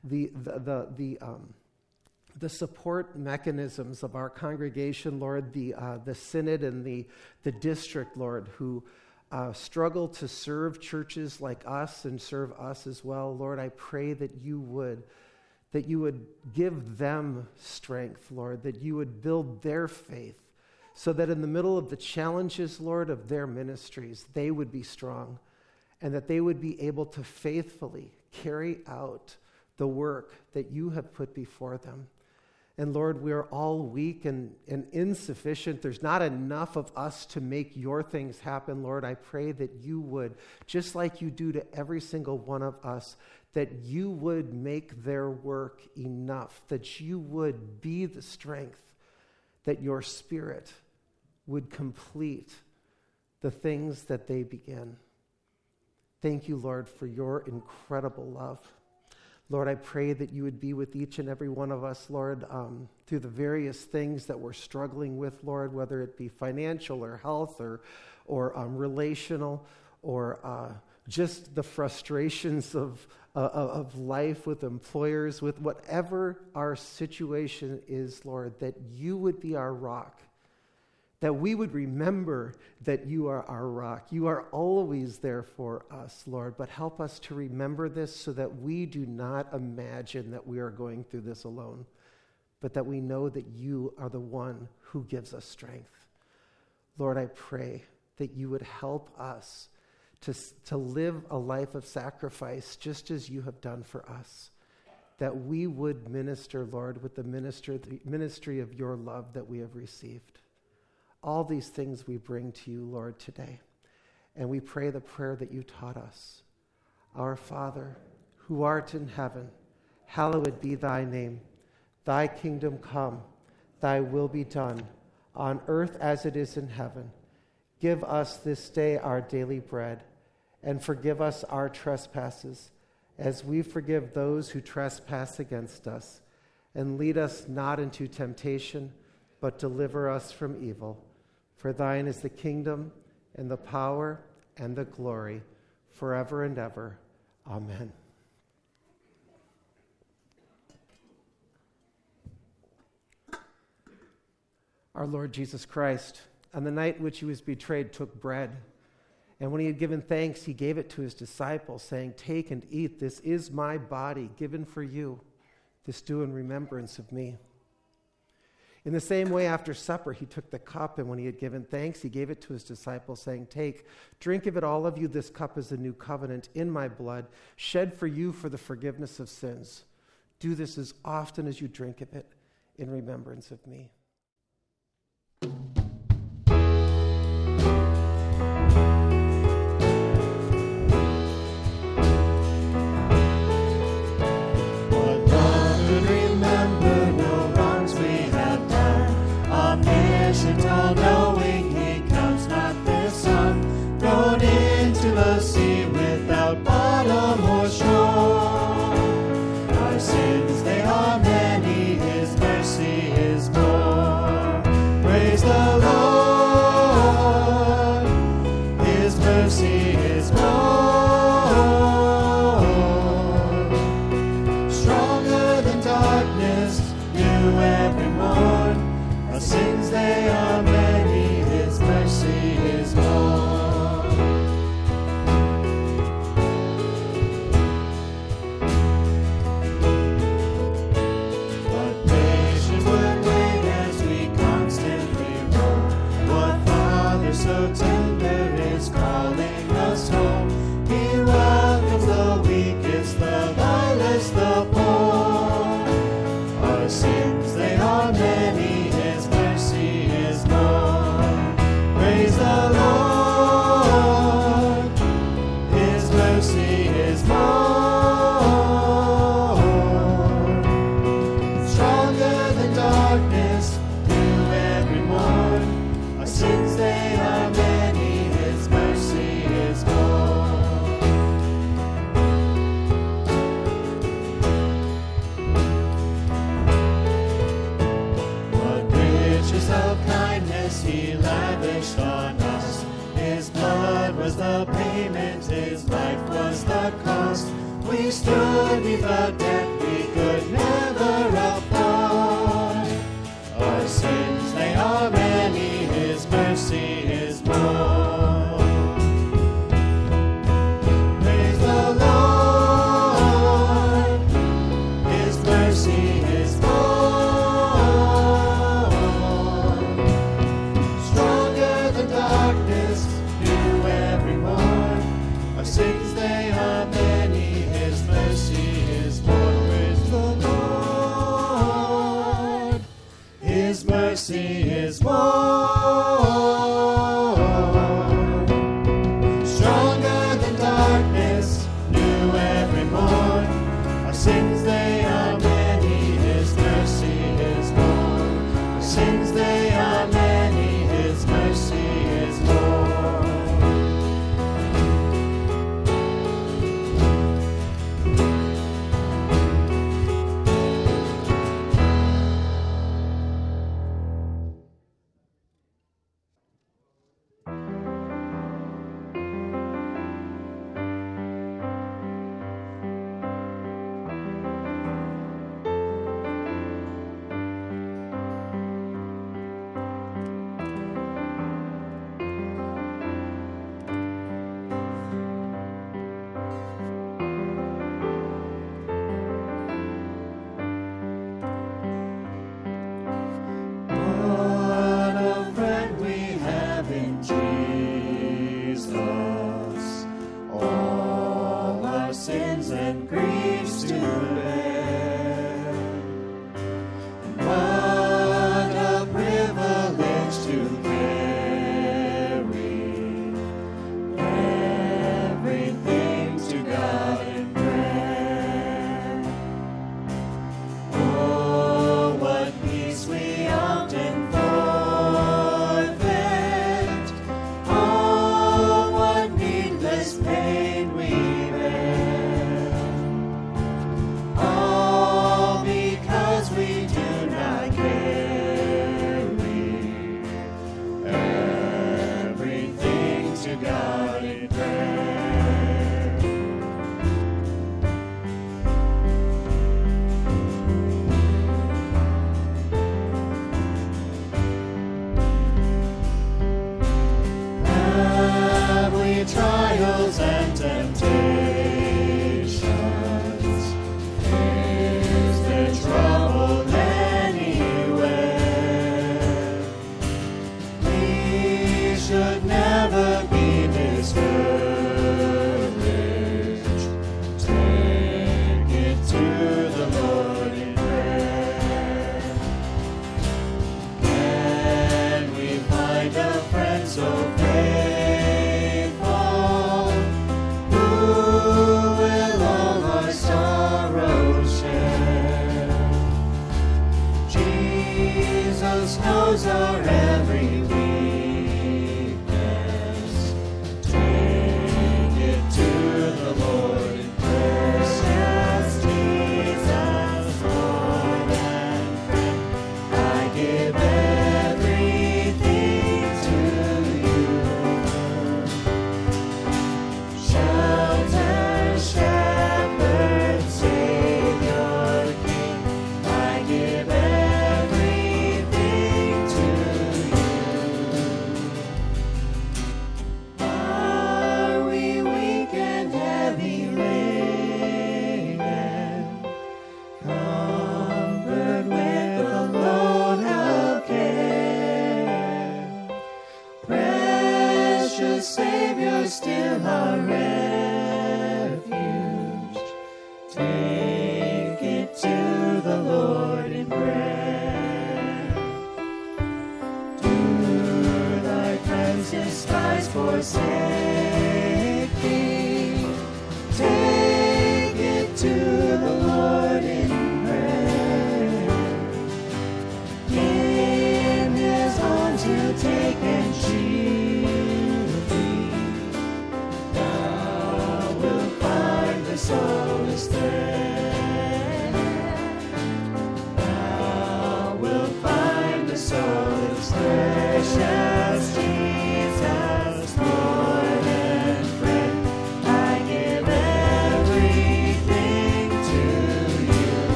the support mechanisms of our congregation, Lord, the synod and the district, Lord, who struggle to serve churches like us and serve us as well. Lord, I pray that you would give them strength, Lord, that you would build their faith so that in the middle of the challenges, Lord, of their ministries, they would be strong and that they would be able to faithfully carry out the work that you have put before them. And Lord, we are all weak and insufficient. There's not enough of us to make your things happen. Lord, I pray that you would, just like you do to every single one of us, that you would make their work enough, that you would be the strength, that your Spirit would complete the things that they begin. Thank you, Lord, for your incredible love. Lord, I pray that you would be with each and every one of us, Lord, through the various things that we're struggling with, Lord, whether it be financial or health or relational or just the frustrations of life with employers, with whatever our situation is, Lord, that you would be our rock, that we would remember that you are our rock. You are always there for us, Lord, but help us to remember this so that we do not imagine that we are going through this alone, but that we know that you are the one who gives us strength. Lord, I pray that you would help us to live a life of sacrifice just as you have done for us, that we would minister, Lord, with the ministry of your love that we have received. All these things we bring to you, Lord, today. And we pray the prayer that you taught us. Our Father, who art in heaven, hallowed be thy name. Thy kingdom come, thy will be done, on earth as it is in heaven. Give us this day our daily bread, and forgive us our trespasses, as we forgive those who trespass against us. And lead us not into temptation, but deliver us from evil. For thine is the kingdom, and the power, and the glory, forever and ever. Amen. Our Lord Jesus Christ, on the night in which he was betrayed, took bread. And when he had given thanks, he gave it to his disciples, saying, "Take and eat. This is my body given for you. This do in remembrance of me." In the same way, after supper, he took the cup, and when he had given thanks, he gave it to his disciples, saying, "Take, drink of it, all of you. This cup is the new covenant in my blood, shed for you for the forgiveness of sins. Do this as often as you drink of it in remembrance of me." All-knowing, he counts not the sun, thrown into the sea without bottom or shore. Our sins, they are many, his mercy is more. Praise the Lord, his mercy is more. Stronger than darkness, new every morn. Our sins, they are many, his mercy is more. What patience would wait as we constantly roam? What Father so tender is calling us home? He welcomes the weakest, the vilest, the poor. Our sins, they are many, praise the Lord, his mercy is more. Stronger than darkness, new every morn. Our sins, they are many, his mercy is more. What riches of kindness he lavished on us. His blood was the payment, his life was the cost. We stood neath a debt we could never afford. Our sins, they are many, his mercy is more. Praise the Lord, his mercy is more. Sins, they are many, his mercy is more. Praise the Lord, sins and griefs to bear. And what a privilege to carry everything to God in prayer. Oh, what peace we often forfeit. Oh, what needless pain we bear. Oh,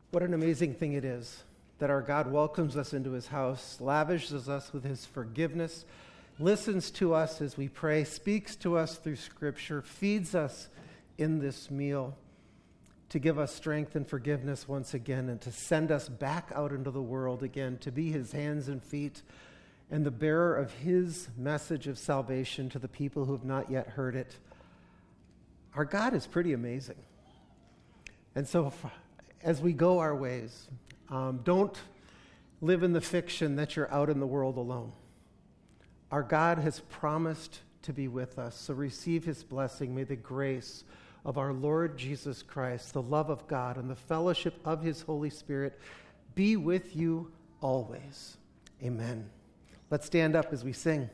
What an amazing thing it is that our God welcomes us into his house, lavishes us with his forgiveness, listens to us as we pray, speaks to us through Scripture, feeds us in this meal to give us strength and forgiveness once again, and to send us back out into the world again, to be his hands and feet and the bearer of his message of salvation to the people who have not yet heard it. Our God is pretty amazing. And so as we go our ways, don't live in the fiction that you're out in the world alone. Our God has promised to be with us, so receive his blessing. May the grace of our Lord Jesus Christ, the love of God, and the fellowship of his Holy Spirit be with you always. Amen. Let's stand up as we sing.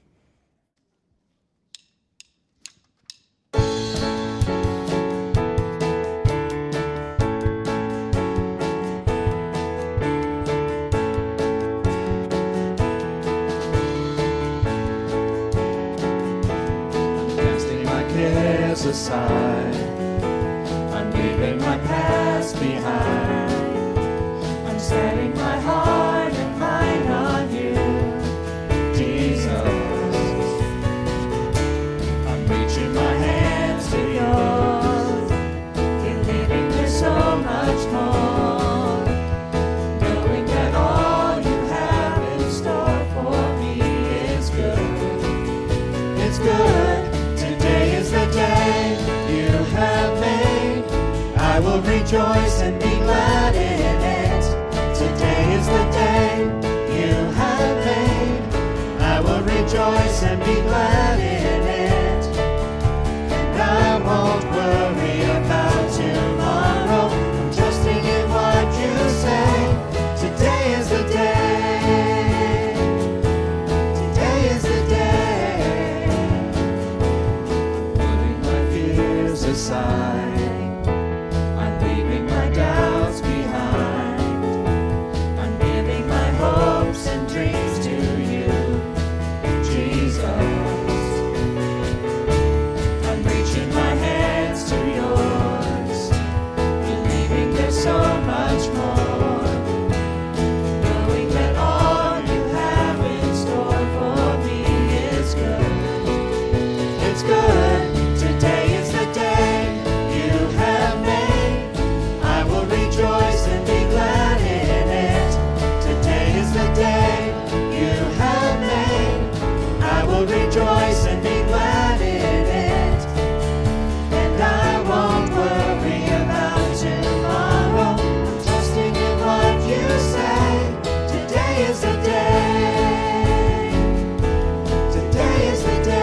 Aside, I'm leaving my past behind. I'm setting my heart and mind on you, Jesus. I'm reaching my hands to yours, believing there's so much more, knowing that all you have in store for me is good. It's good. Today is the day you have made. I will rejoice and be glad in it. Today is the day you have made. I will rejoice and be glad in it. And I won't worry about tomorrow. I'm trusting in what you say. Today is the day. Today is the day. Putting my fears aside. I'm leaving my doubts behind. I'm giving my hopes and dreams to you, Jesus. I'm reaching my hands to yours, believing there's so much more, knowing that all you have in store for me is good. It's good. Today is the day you have made. I will rejoice and be glad in it. Today is the day you have made. I will rejoice and be glad in it. And I won't worry about tomorrow. I'm trusting in what you say. Today is the day. Today is the day.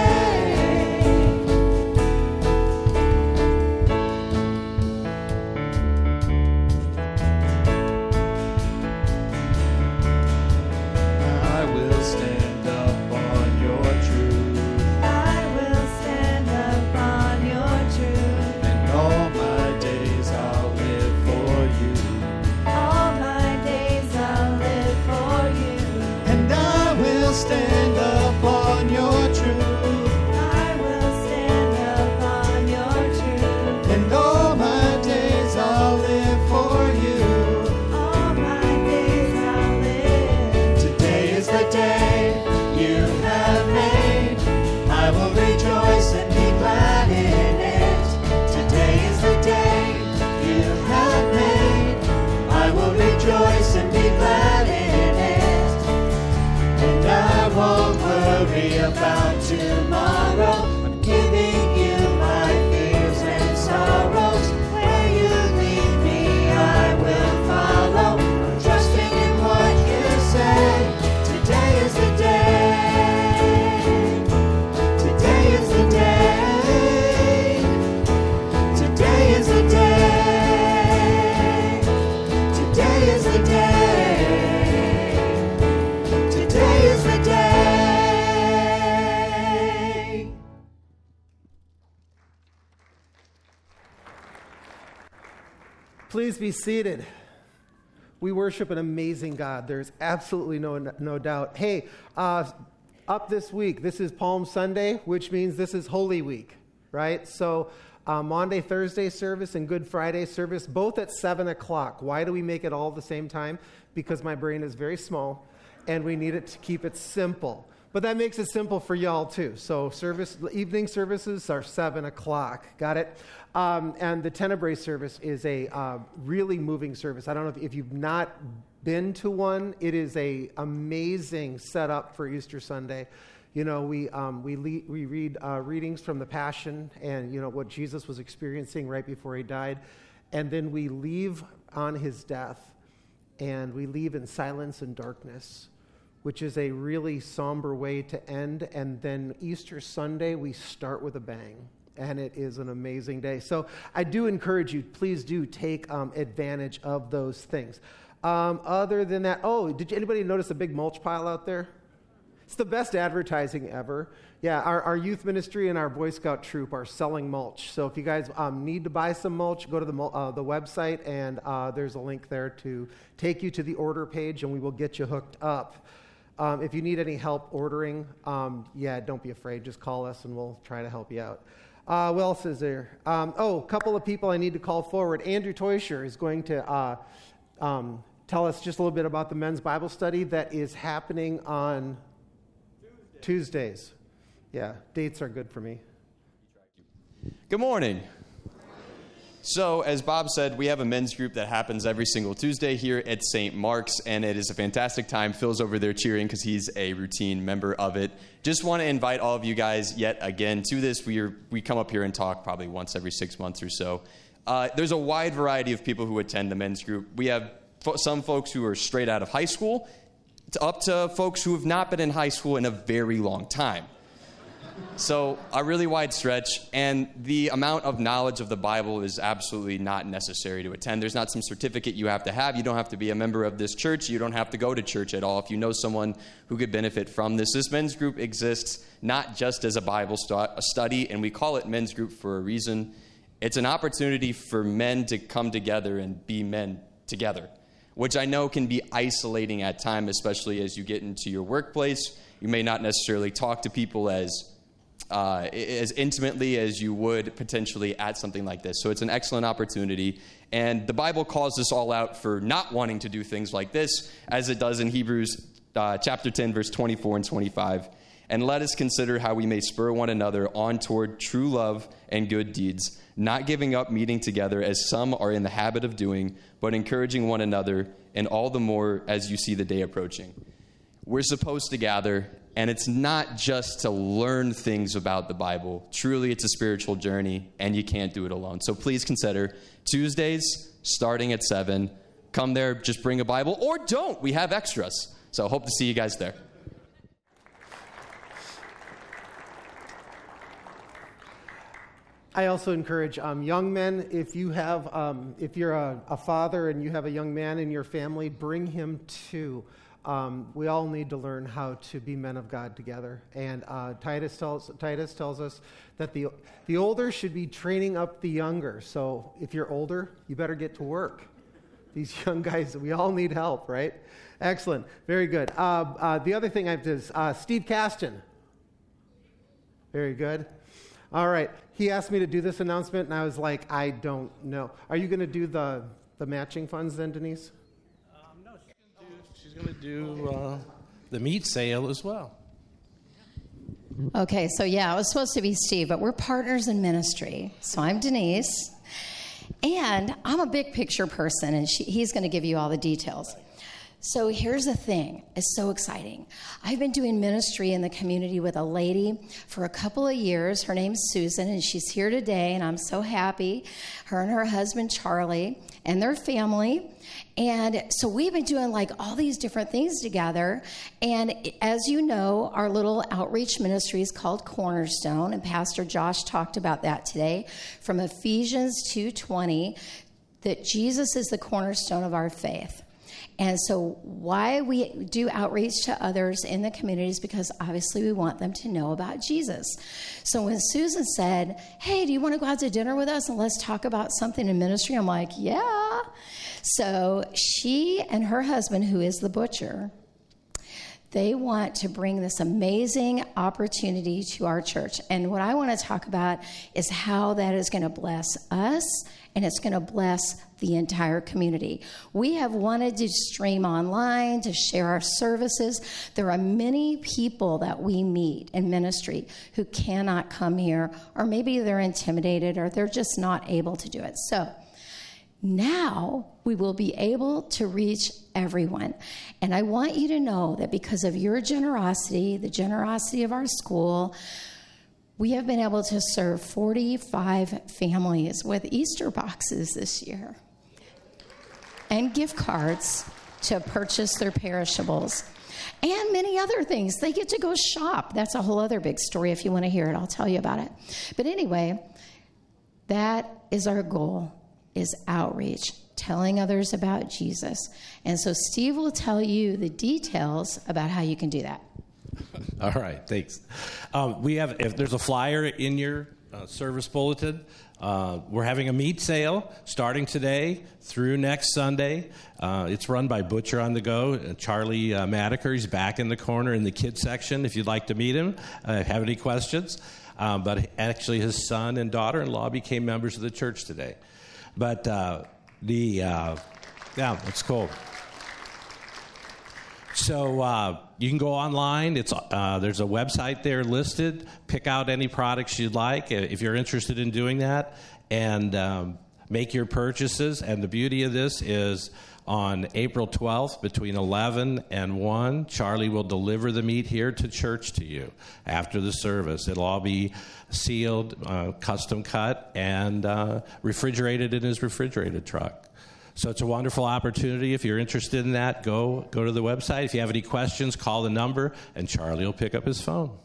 I will stand up on your truth. I will stand up on your truth. And all my days I'll live for you. All my days I'll live for you. And I will stand up on your truth. I will stand up on your truth. And all my days I'll live for you. All my days I'll live. Today is the day you have made. I will rejoice and be glad in it. Today is the day you have made. I will rejoice and be glad in it. And I won't worry about tomorrow. I'm giving you my fears and sorrows. Where you lead me, I will follow. I'm trusting in what you say. Today is the day. Today is the day. Today is the day. Today is the day. Today is the day. Please be seated. We worship an amazing God. There's absolutely no doubt. Hey, up this week, this is Palm Sunday, which means this is Holy Week, right? So Maundy Thursday service and Good Friday service, both at 7 o'clock. Why do we make it all at the same time? Because my brain is very small, and we need it to keep it simple. But that makes it simple for y'all, too. So evening services are 7 o'clock. Got it? And the Tenebrae service is a really moving service. I don't know if you've not been to one. It is a amazing setup for Easter Sunday. You know, we read readings from the Passion and, you know, what Jesus was experiencing right before he died. And then we leave on his death, and we leave in silence and darkness, which is a really somber way to end. And then Easter Sunday, we start with a bang. And it is an amazing day. So I do encourage you, please do take advantage of those things. Other than that, did anybody notice a big mulch pile out there? It's the best advertising ever. Yeah, our youth ministry and our Boy Scout troop are selling mulch. So if you guys need to buy some mulch, go to the website, and there's a link there to take you to the order page, and we will get you hooked up. If you need any help ordering, don't be afraid. Just call us, and we'll try to help you out. What else is there? A couple of people I need to call forward. Andrew Teuscher is going to tell us just a little bit about the men's Bible study that is happening on Tuesdays. Yeah, dates are good for me. Good morning. So, as Bob said, we have a men's group that happens every single Tuesday here at St. Mark's, and it is a fantastic time. Phil's over there cheering because he's a routine member of it. Just want to invite all of you guys yet again to this. We come up here and talk probably once every 6 months or so. There's a wide variety of people who attend the men's group. We have some folks who are straight out of high school, up to folks who have not been in high school in a very long time. So a really wide stretch, and the amount of knowledge of the Bible is absolutely not necessary to attend. There's not some certificate you have to have. You don't have to be a member of this church. You don't have to go to church at all. If you know someone who could benefit from this men's group exists not just as a Bible study, and we call it men's group for a reason. It's an opportunity for men to come together and be men together, which I know can be isolating at times, especially as you get into your workplace. You may not necessarily talk to people as intimately as you would potentially at something like this. So it's an excellent opportunity. And the Bible calls us all out for not wanting to do things like this, as it does in Hebrews chapter 10, verse 24 and 25. And let us consider how we may spur one another on toward true love and good deeds, not giving up meeting together as some are in the habit of doing, but encouraging one another, and all the more as you see the day approaching. We're supposed to gather, and it's not just to learn things about the Bible. Truly, it's a spiritual journey, and you can't do it alone. So please consider Tuesdays starting at 7. Come there, just bring a Bible, or don't. We have extras. So hope to see you guys there. I also encourage young men, if you're a father and you have a young man in your family, bring him too. We all need to learn how to be men of God together. And Titus tells us that the older should be training up the younger. So if you're older, you better get to work. These young guys, we all need help, right? Excellent. Very good. The other thing I have is Steve Caston. Very good. All right. He asked me to do this announcement, and I was like, I don't know. Are you going to do the matching funds then, Denise? No, she's going to do the meat sale as well. Okay, so yeah, it was supposed to be Steve, but we're partners in ministry. So I'm Denise, and I'm a big picture person, and he's going to give you all the details. So here's the thing. It's so exciting. I've been doing ministry in the community with a lady for a couple of years. Her name's Susan, and she's here today, and I'm so happy. Her and her husband, Charlie, and their family. And so we've been doing like all these different things together. And as you know, our little outreach ministry is called Cornerstone, and Pastor Josh talked about that today from Ephesians 2:20, that Jesus is the cornerstone of our faith. And so why we do outreach to others in the community is because obviously we want them to know about Jesus. So when Susan said, hey, do you want to go out to dinner with us and let's talk about something in ministry? I'm like, yeah. So she and her husband, who is the butcher, They want to bring this amazing opportunity to our church. And what I want to talk about is how that is going to bless us, and it's going to bless the entire community. We have wanted to stream online, to share our services. There are many people that we meet in ministry who cannot come here, or maybe they're intimidated, or they're just not able to do it. So now we will be able to reach everyone. And I want you to know that because of your generosity, the generosity of our school, we have been able to serve 45 families with Easter boxes this year and gift cards to purchase their perishables and many other things. They get to go shop. That's a whole other big story. If you want to hear it, I'll tell you about it. But anyway, that is our goal, is outreach, telling others about Jesus. And so Steve will tell you the details about how you can do that. All right, thanks. If there's a flyer in your service bulletin, we're having a meat sale starting today through next Sunday. It's run by Butcher on the Go. Charlie Madiker, he's back in the corner in the kids section if you'd like to meet him, have any questions. But actually his son and daughter-in-law became members of the church today. But yeah, it's cool. So you can go online. There's a website there listed. Pick out any products you'd like if you're interested in doing that, and make your purchases. And the beauty of this is on April 12th between 11 and 1, Charlie will deliver the meat here to church to you after the service. It'll all be sealed, custom cut, and refrigerated in his refrigerated truck. So it's a wonderful opportunity. If you're interested in that, go to the website. If you have any questions, call the number, and Charlie will pick up his phone.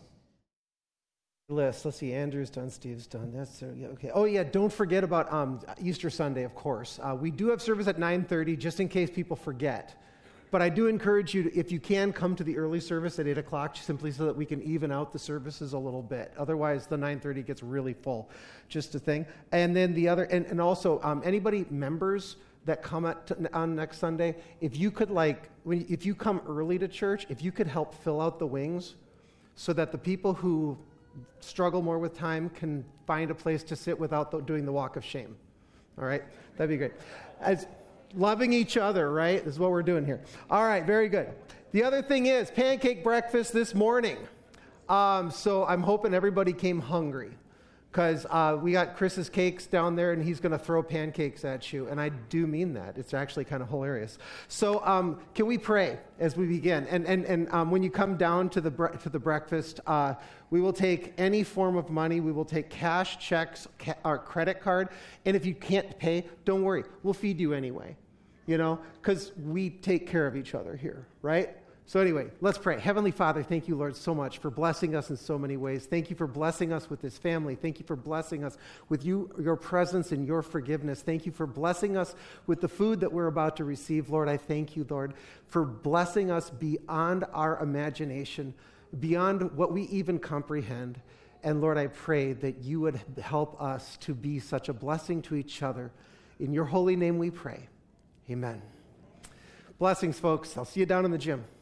List. Let's see. Andrew's done. Steve's done. That's yeah, okay. Oh yeah. Don't forget about Easter Sunday, of course. We do have service at 9:30, just in case people forget. But I do encourage you, if you can, come to the early service at 8 o'clock, simply so that we can even out the services a little bit. Otherwise, the 9:30 gets really full. Just a thing. And then the other, and also anybody members that come on next Sunday, if you could if you come early to church, if you could help fill out the wings, so that the people who struggle more with time can find a place to sit without doing the walk of shame. All right? That'd be great. As loving each other, right? This is what we're doing here. All right, very good. The other thing is pancake breakfast this morning. So I'm hoping everybody came hungry, because we got Chris's cakes down there, and he's going to throw pancakes at you. And I do mean that. It's actually kind of hilarious. So can we pray as we begin? And when you come down to the breakfast, we will take any form of money. We will take cash, checks, or credit card. And if you can't pay, don't worry. We'll feed you anyway, because we take care of each other here, right? So anyway, let's pray. Heavenly Father, thank you, Lord, so much for blessing us in so many ways. Thank you for blessing us with this family. Thank you for blessing us with your presence and your forgiveness. Thank you for blessing us with the food that we're about to receive. Lord, I thank you, Lord, for blessing us beyond our imagination, beyond what we even comprehend. And Lord, I pray that you would help us to be such a blessing to each other. In your holy name we pray. Amen. Blessings, folks. I'll see you down in the gym.